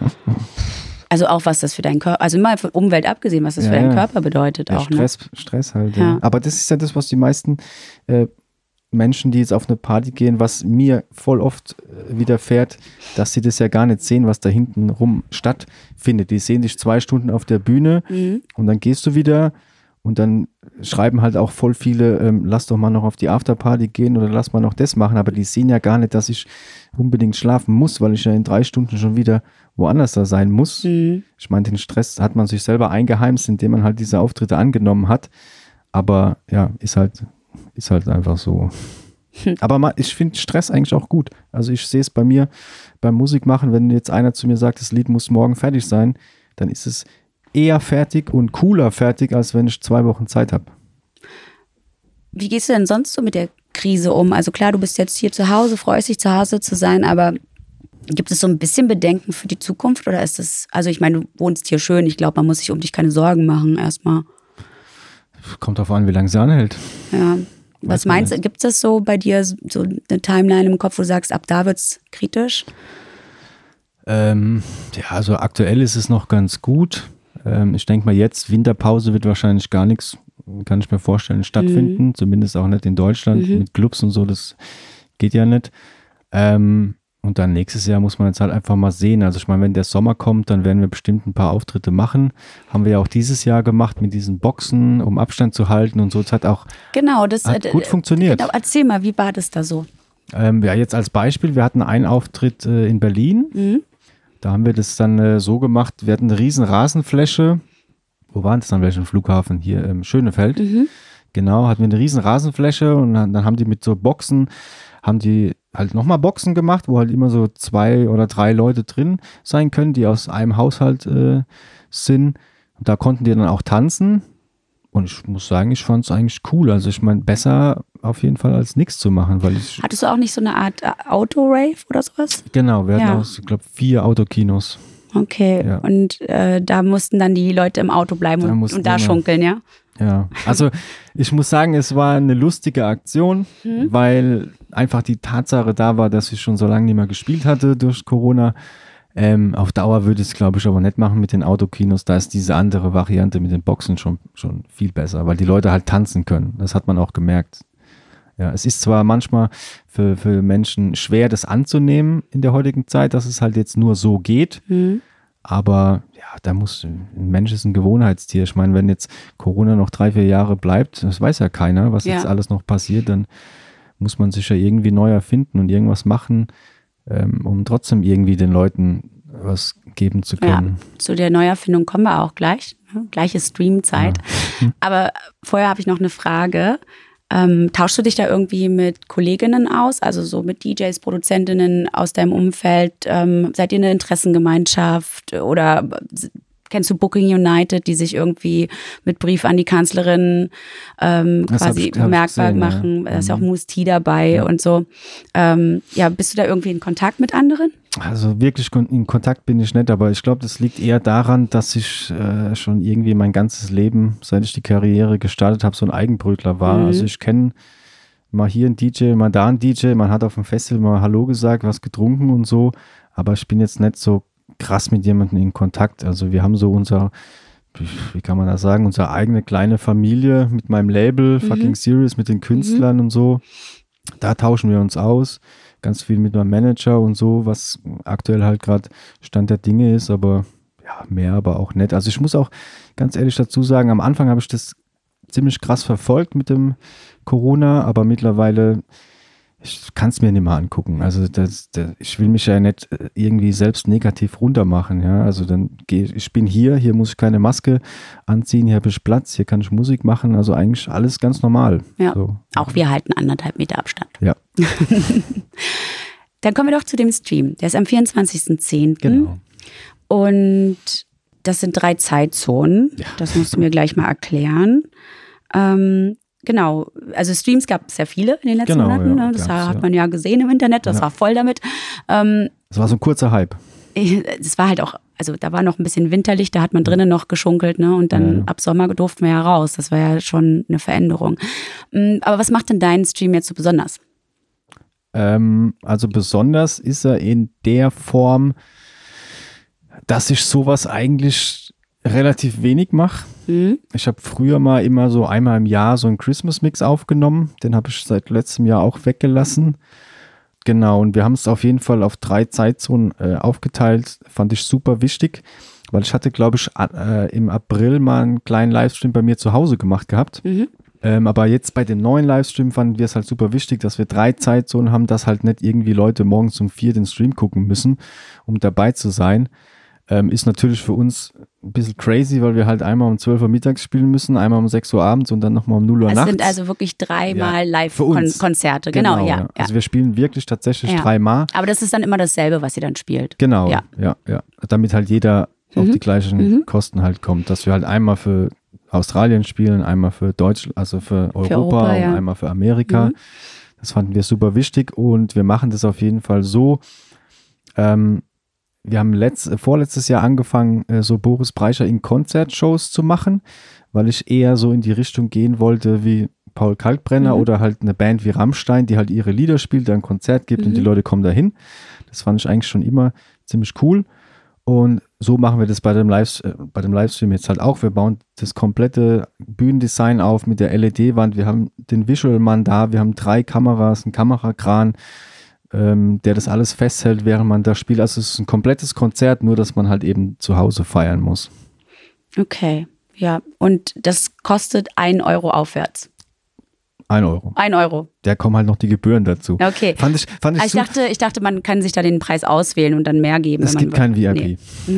Also auch was das für deinen Körper, also mal von Umwelt abgesehen, was das für deinen Körper bedeutet ja, auch. Stress halt. Ja. Aber das ist ja das, was die meisten Menschen, die jetzt auf eine Party gehen, was mir voll oft widerfährt, dass sie das ja gar nicht sehen, was da hinten rum stattfindet. Die sehen dich 2 Stunden auf der Bühne und dann gehst du wieder und dann schreiben halt auch voll viele, lass doch mal noch auf die Afterparty gehen oder lass mal noch das machen, aber die sehen ja gar nicht, dass ich unbedingt schlafen muss, weil ich ja in 3 Stunden schon wieder woanders da sein muss. Ich meine, den Stress hat man sich selber eingeheimst, indem man halt diese Auftritte angenommen hat, aber ja, ist halt einfach so. Aber ich finde Stress eigentlich auch gut. Also ich sehe es bei mir beim Musikmachen, wenn jetzt einer zu mir sagt, das Lied muss morgen fertig sein, dann ist es eher fertig und cooler fertig, als wenn ich 2 Wochen Zeit habe. Wie gehst du denn sonst so mit der Krise um? Also klar, du bist jetzt hier zu Hause, freust dich zu Hause zu sein, aber gibt es so ein bisschen Bedenken für die Zukunft oder ist das, also ich meine, du wohnst hier schön, ich glaube, man muss sich um dich keine Sorgen machen erstmal. Kommt drauf an, wie lange es anhält. Ja. Was meinst du, gibt es das so bei dir, so eine Timeline im Kopf, wo du sagst, ab da wird es kritisch? Ja, also aktuell ist es noch ganz gut. Ich denke mal jetzt, Winterpause wird wahrscheinlich gar nichts, kann ich mir vorstellen, stattfinden. Zumindest auch nicht in Deutschland mit Clubs und so, das geht ja nicht. Und dann nächstes Jahr muss man jetzt halt einfach mal sehen. Also ich meine, wenn der Sommer kommt, dann werden wir bestimmt ein paar Auftritte machen. Haben wir ja auch dieses Jahr gemacht mit diesen Boxen, um Abstand zu halten und so. Es hat auch hat gut funktioniert. Genau, erzähl mal, wie war das da so? Ja, jetzt als Beispiel, wir hatten einen Auftritt in Berlin. Da haben wir das dann so gemacht, wir hatten eine riesen Rasenfläche. Wo waren das dann, welchen Flughafen? Hier im Schönefeld. Genau, hatten wir eine riesen Rasenfläche und dann haben die mit so Boxen, haben die halt nochmal Boxen gemacht, wo halt immer so 2 oder 3 Leute drin sein können, die aus einem Haushalt sind. Und da konnten die dann auch tanzen. Und ich muss sagen, ich fand es eigentlich cool. Also ich meine, besser auf jeden Fall als nichts zu machen. Hattest du auch nicht so eine Art Auto-Rave oder sowas? Genau, wir hatten auch, ich glaube, 4 Autokinos. Okay, ja. Und da mussten dann die Leute im Auto bleiben und da schunkeln, ja? Ja, also ich muss sagen, es war eine lustige Aktion, weil einfach die Tatsache da war, dass ich schon so lange nicht mehr gespielt hatte durch Corona. Auf Dauer würde ich es, glaube ich, aber nicht machen mit den Autokinos. Da ist diese andere Variante mit den Boxen schon viel besser, weil die Leute halt tanzen können. Das hat man auch gemerkt. Ja, es ist zwar manchmal für Menschen schwer, das anzunehmen in der heutigen Zeit, dass es halt jetzt nur so geht. Aber ja, ein Mensch ist ein Gewohnheitstier. Ich meine, wenn jetzt Corona noch 3-4 Jahre bleibt, das weiß ja keiner, was jetzt alles noch passiert, dann muss man sich ja irgendwie neu erfinden und irgendwas machen, um trotzdem irgendwie den Leuten was geben zu können. Ja, zu der Neuerfindung kommen wir auch gleich. Gleiche Streamzeit. Ja. Aber vorher habe ich noch eine Frage. Tauschst du dich da irgendwie mit Kolleginnen aus, also so mit DJs, Produzentinnen aus deinem Umfeld? Seid ihr eine Interessengemeinschaft oder kennst du Booking United, die sich irgendwie mit Brief an die Kanzlerin quasi bemerkbar machen? Ja. Da ist ja auch Mousse T dabei und so. Bist du da irgendwie in Kontakt mit anderen? Also wirklich in Kontakt bin ich nicht, aber ich glaube, das liegt eher daran, dass ich schon irgendwie mein ganzes Leben, seit ich die Karriere gestartet habe, so ein Eigenbrötler war. Also ich kenne mal hier einen DJ, mal da einen DJ, man hat auf dem Festival mal Hallo gesagt, was getrunken und so, aber ich bin jetzt nicht so krass mit jemandem in Kontakt. Also wir haben so wie kann man das sagen, unsere eigene kleine Familie mit meinem Label, Fucking Serious, mit den Künstlern und so. Da tauschen wir uns aus. Ganz viel mit meinem Manager und so, was aktuell halt gerade Stand der Dinge ist, aber ja, mehr aber auch nicht. Also ich muss auch ganz ehrlich dazu sagen, am Anfang habe ich das ziemlich krass verfolgt mit dem Corona, aber mittlerweile, ich kann es mir nicht mehr angucken. Also ich will mich ja nicht irgendwie selbst negativ runtermachen. Ja? Also ich bin hier muss ich keine Maske anziehen, hier habe ich Platz, hier kann ich Musik machen. Also eigentlich alles ganz normal. Ja, so. Auch wir halten 1,5 Meter Abstand. Ja. Dann kommen wir doch zu dem Stream. Der ist am 24.10. Genau. Und das sind 3 Zeitzonen. Ja. Das musst du mir gleich mal erklären. Genau, also Streams gab es ja viele in den letzten Monaten. Ja, das hat man ja gesehen im Internet, das war voll damit. Das war so ein kurzer Hype. Es war halt auch, also da war noch ein bisschen winterlich, da hat man drinnen noch geschunkelt, ne? Und dann ab Sommer durften wir ja raus. Das war ja schon eine Veränderung. Aber was macht denn deinen Stream jetzt so besonders? Also besonders ist er in der Form, dass ich sowas eigentlich relativ wenig mache. Ich habe früher mal immer so einmal im Jahr so einen Christmas-Mix aufgenommen. Den habe ich seit letztem Jahr auch weggelassen. Genau, und wir haben es auf jeden Fall auf 3 Zeitzonen aufgeteilt. Fand ich super wichtig, weil ich hatte, glaube ich, im April mal einen kleinen Livestream bei mir zu Hause gemacht gehabt. Aber jetzt bei dem neuen Livestream fanden wir es halt super wichtig, dass wir 3 Zeitzonen haben, dass halt nicht irgendwie Leute morgens um 4 den Stream gucken müssen, um dabei zu sein. Ist natürlich für uns ein bisschen crazy, weil wir halt einmal um 12 Uhr mittags spielen müssen, einmal um 6 Uhr abends und dann nochmal um 0 Uhr nachts. Das sind also wirklich 3-mal Live-Konzerte. Genau, ja. Also wir spielen wirklich tatsächlich 3-mal. Aber das ist dann immer dasselbe, was ihr dann spielt. Genau, ja. Damit halt jeder auf die gleichen Kosten halt kommt. Dass wir halt einmal für Australien spielen, einmal für Deutschland, also für Europa und einmal für Amerika. Das fanden wir super wichtig und wir machen das auf jeden Fall so. Wir haben vorletztes Jahr angefangen, so Boris Brejcha in Konzertshows zu machen, weil ich eher so in die Richtung gehen wollte wie Paul Kalkbrenner oder halt eine Band wie Rammstein, die halt ihre Lieder spielt, ein Konzert gibt und die Leute kommen dahin. Das fand ich eigentlich schon immer ziemlich cool. Und so machen wir das bei dem Livestream jetzt halt auch. Wir bauen das komplette Bühnendesign auf mit der LED-Wand. Wir haben den Visual-Mann da, wir haben 3 Kameras, einen Kamerakran, der das alles festhält, während man da spielt. Also es ist ein komplettes Konzert, nur dass man halt eben zu Hause feiern muss. Okay, ja. Und das kostet 1 Euro aufwärts? 1 Euro. 1 Euro. Da kommen halt noch die Gebühren dazu. Okay. Ich dachte, man kann sich da den Preis auswählen und dann mehr geben. Es gibt kein VIP. Nee.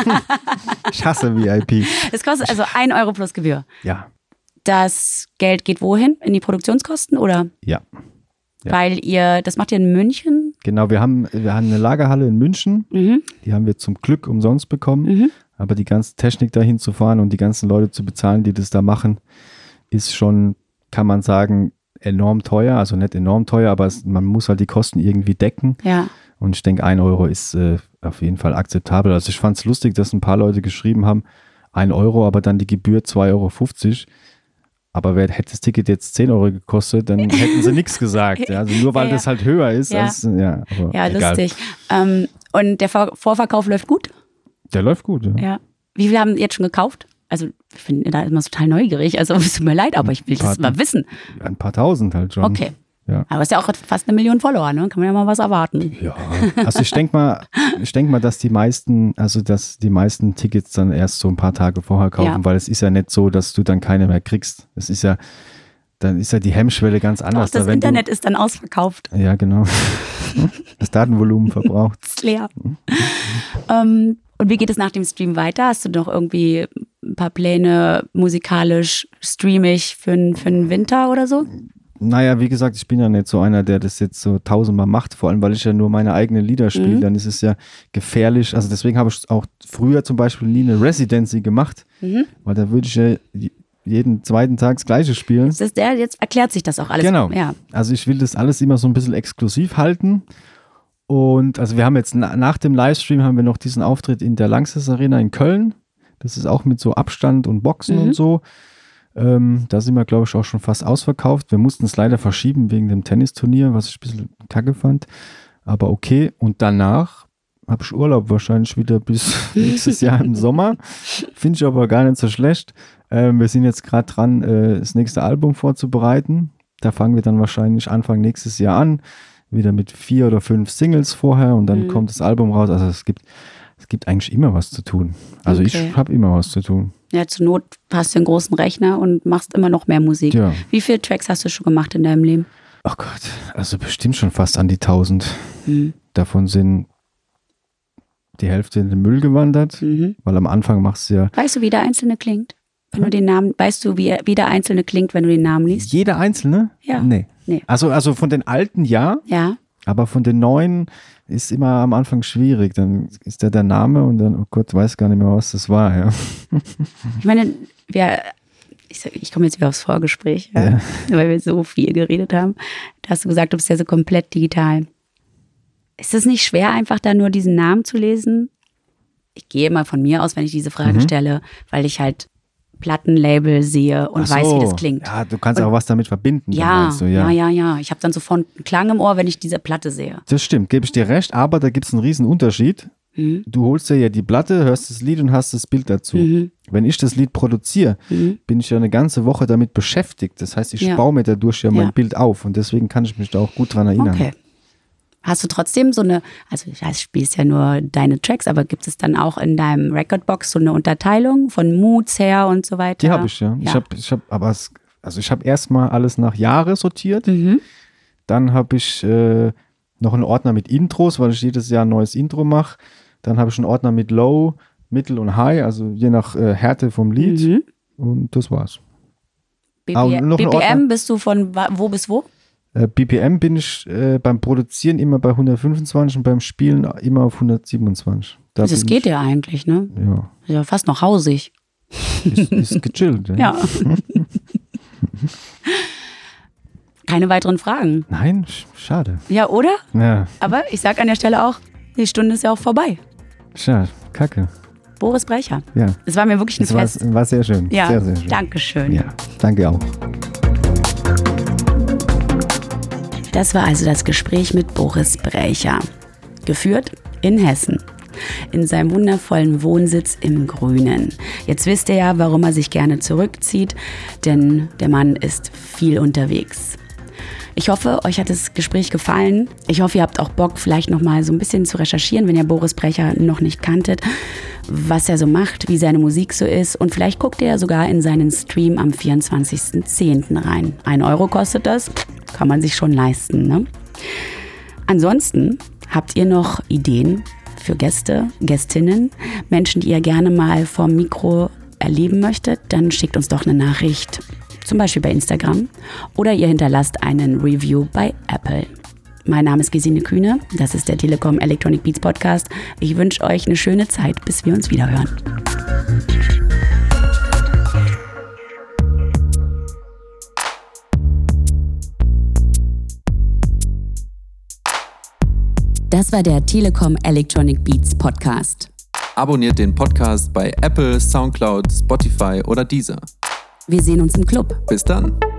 Ich hasse VIP. Es kostet also 1 Euro plus Gebühr. Ja. Das Geld geht wohin? In die Produktionskosten oder? Ja. Weil das macht ihr in München? Genau, wir haben eine Lagerhalle in München. Die haben wir zum Glück umsonst bekommen. Aber die ganze Technik dahin zu fahren und die ganzen Leute zu bezahlen, die das da machen, ist schon, kann man sagen, enorm teuer. Also nicht enorm teuer, aber man muss halt die Kosten irgendwie decken. Ja. Und ich denke, 1 Euro ist auf jeden Fall akzeptabel. Also ich fand es lustig, dass ein paar Leute geschrieben haben, 1 Euro, aber dann die Gebühr 2,50 Euro. Aber hätte das Ticket jetzt 10 Euro gekostet, dann hätten sie nichts gesagt. Ja? Also nur weil das halt höher ist. Ja, aber egal. Lustig. Und der Vorverkauf läuft gut? Der läuft gut, ja. Wie viele haben jetzt schon gekauft? Also ich bin da immer total neugierig. Also es tut mir leid, aber ich will das mal wissen. Ein paar tausend halt schon. Okay. Ja. Aber es ist ja auch fast 1 Million Follower, ne? Kann man ja mal was erwarten. Ja, also ich denke mal, dass die meisten Tickets dann erst so ein paar Tage vorher kaufen, weil es ist ja nicht so, dass du dann keine mehr kriegst. Dann ist ja die Hemmschwelle ganz anders. Doch, das Internet ist dann ausverkauft. Ja, genau. Das Datenvolumen verbraucht. Das ist leer. Und wie geht es nach dem Stream weiter? Hast du noch irgendwie ein paar Pläne musikalisch, streamig für den Winter oder so? Naja, wie gesagt, ich bin ja nicht so einer, der das jetzt so 1000-mal macht, vor allem, weil ich ja nur meine eigenen Lieder spiele, dann ist es ja gefährlich. Also deswegen habe ich auch früher zum Beispiel nie eine Residency gemacht, weil da würde ich ja jeden zweiten Tag das Gleiche spielen. Jetzt erklärt sich das auch alles. Genau. Ja. Also ich will das alles immer so ein bisschen exklusiv halten. Und also wir haben jetzt nach dem Livestream haben wir noch diesen Auftritt in der Lanxess Arena in Köln. Das ist auch mit so Abstand und Boxen und so. Da sind wir, glaube ich, auch schon fast ausverkauft. Wir mussten es leider verschieben wegen dem Tennisturnier, was ich ein bisschen kacke fand. Aber okay. Und danach habe ich Urlaub wahrscheinlich wieder bis nächstes Jahr im Sommer. Finde ich aber gar nicht so schlecht. Wir sind jetzt gerade dran, das nächste Album vorzubereiten. Da fangen wir dann wahrscheinlich Anfang nächstes Jahr an. Wieder mit 4 oder 5 Singles vorher und dann kommt das Album raus. Also es gibt eigentlich immer was zu tun. Also ich habe immer was zu tun. Ja, zur Not hast du einen großen Rechner und machst immer noch mehr Musik. Ja. Wie viele Tracks hast du schon gemacht in deinem Leben? Ach Gott, also bestimmt schon fast an die 1000. Davon sind die Hälfte in den Müll gewandert, weil am Anfang machst du ja... Weißt du, wie der Einzelne klingt? Wenn du den Namen, weißt du, wie der Einzelne klingt, wenn du den Namen liest? Jeder Einzelne? Ja. Nee. Also von den alten ja. Ja. Aber von den neuen ist immer am Anfang schwierig. Dann ist der Name und dann, oh Gott, weiß gar nicht mehr, was das war. Ja. Ich meine, ich komme jetzt wieder aufs Vorgespräch, ja, weil wir so viel geredet haben. Da hast du gesagt, du bist ja so komplett digital. Ist es nicht schwer, einfach da nur diesen Namen zu lesen? Ich gehe immer von mir aus, wenn ich diese Frage stelle, weil ich halt Plattenlabel sehe und weiß, wie das klingt. Ja, du kannst auch was damit verbinden. Ja. Ich habe dann sofort einen Klang im Ohr, wenn ich diese Platte sehe. Das stimmt, gebe ich dir recht, aber da gibt es einen riesen Unterschied. Du holst dir ja die Platte, hörst das Lied und hast das Bild dazu. Wenn ich das Lied produziere, bin ich ja eine ganze Woche damit beschäftigt. Das heißt, ich baue mir dadurch ja mein Bild auf und deswegen kann ich mich da auch gut dran erinnern. Okay. Hast du trotzdem so eine, also du spielst ja nur deine Tracks, aber gibt es dann auch in deinem Recordbox so eine Unterteilung von Moods her und so weiter? Die habe ich, ja. Ich habe erstmal alles nach Jahre sortiert. Dann habe ich noch einen Ordner mit Intros, weil ich jedes Jahr ein neues Intro mache. Dann habe ich einen Ordner mit Low, Mittel und High, also je nach Härte vom Lied. Und das war's. BPM bist du von wo bis wo? BPM bin ich beim Produzieren immer bei 125 und beim Spielen immer auf 127. Das geht ja eigentlich, ne? Ja. Ist ja fast noch hausig. Ist gechillt. Ja. Keine weiteren Fragen. Nein, schade. Ja, oder? Ja. Aber ich sag an der Stelle auch, die Stunde ist ja auch vorbei. Schade, kacke. Boris Brecher. Ja. Es war mir wirklich ein Fest. War sehr schön. Ja, sehr, sehr schön. Dankeschön. Ja, danke auch. Das war also das Gespräch mit Boris Brecher. Geführt in Hessen. In seinem wundervollen Wohnsitz im Grünen. Jetzt wisst ihr ja, warum er sich gerne zurückzieht, denn der Mann ist viel unterwegs. Ich hoffe, euch hat das Gespräch gefallen. Ich hoffe, ihr habt auch Bock, vielleicht noch mal so ein bisschen zu recherchieren, wenn ihr Boris Brecher noch nicht kanntet, was er so macht, wie seine Musik so ist. Und vielleicht guckt ihr ja sogar in seinen Stream am 24.10. rein. 1 Euro kostet das, kann man sich schon leisten, ne? Ansonsten habt ihr noch Ideen für Gäste, Gästinnen, Menschen, die ihr gerne mal vorm Mikro erleben möchtet, dann schickt uns doch eine Nachricht, zum Beispiel bei Instagram, oder ihr hinterlasst einen Review bei Apple. Mein Name ist Gesine Kühne, das ist der Telekom Electronic Beats Podcast. Ich wünsche euch eine schöne Zeit, bis wir uns wieder hören. Das war der Telekom Electronic Beats Podcast. Abonniert den Podcast bei Apple, Soundcloud, Spotify oder Deezer. Wir sehen uns im Club. Bis dann.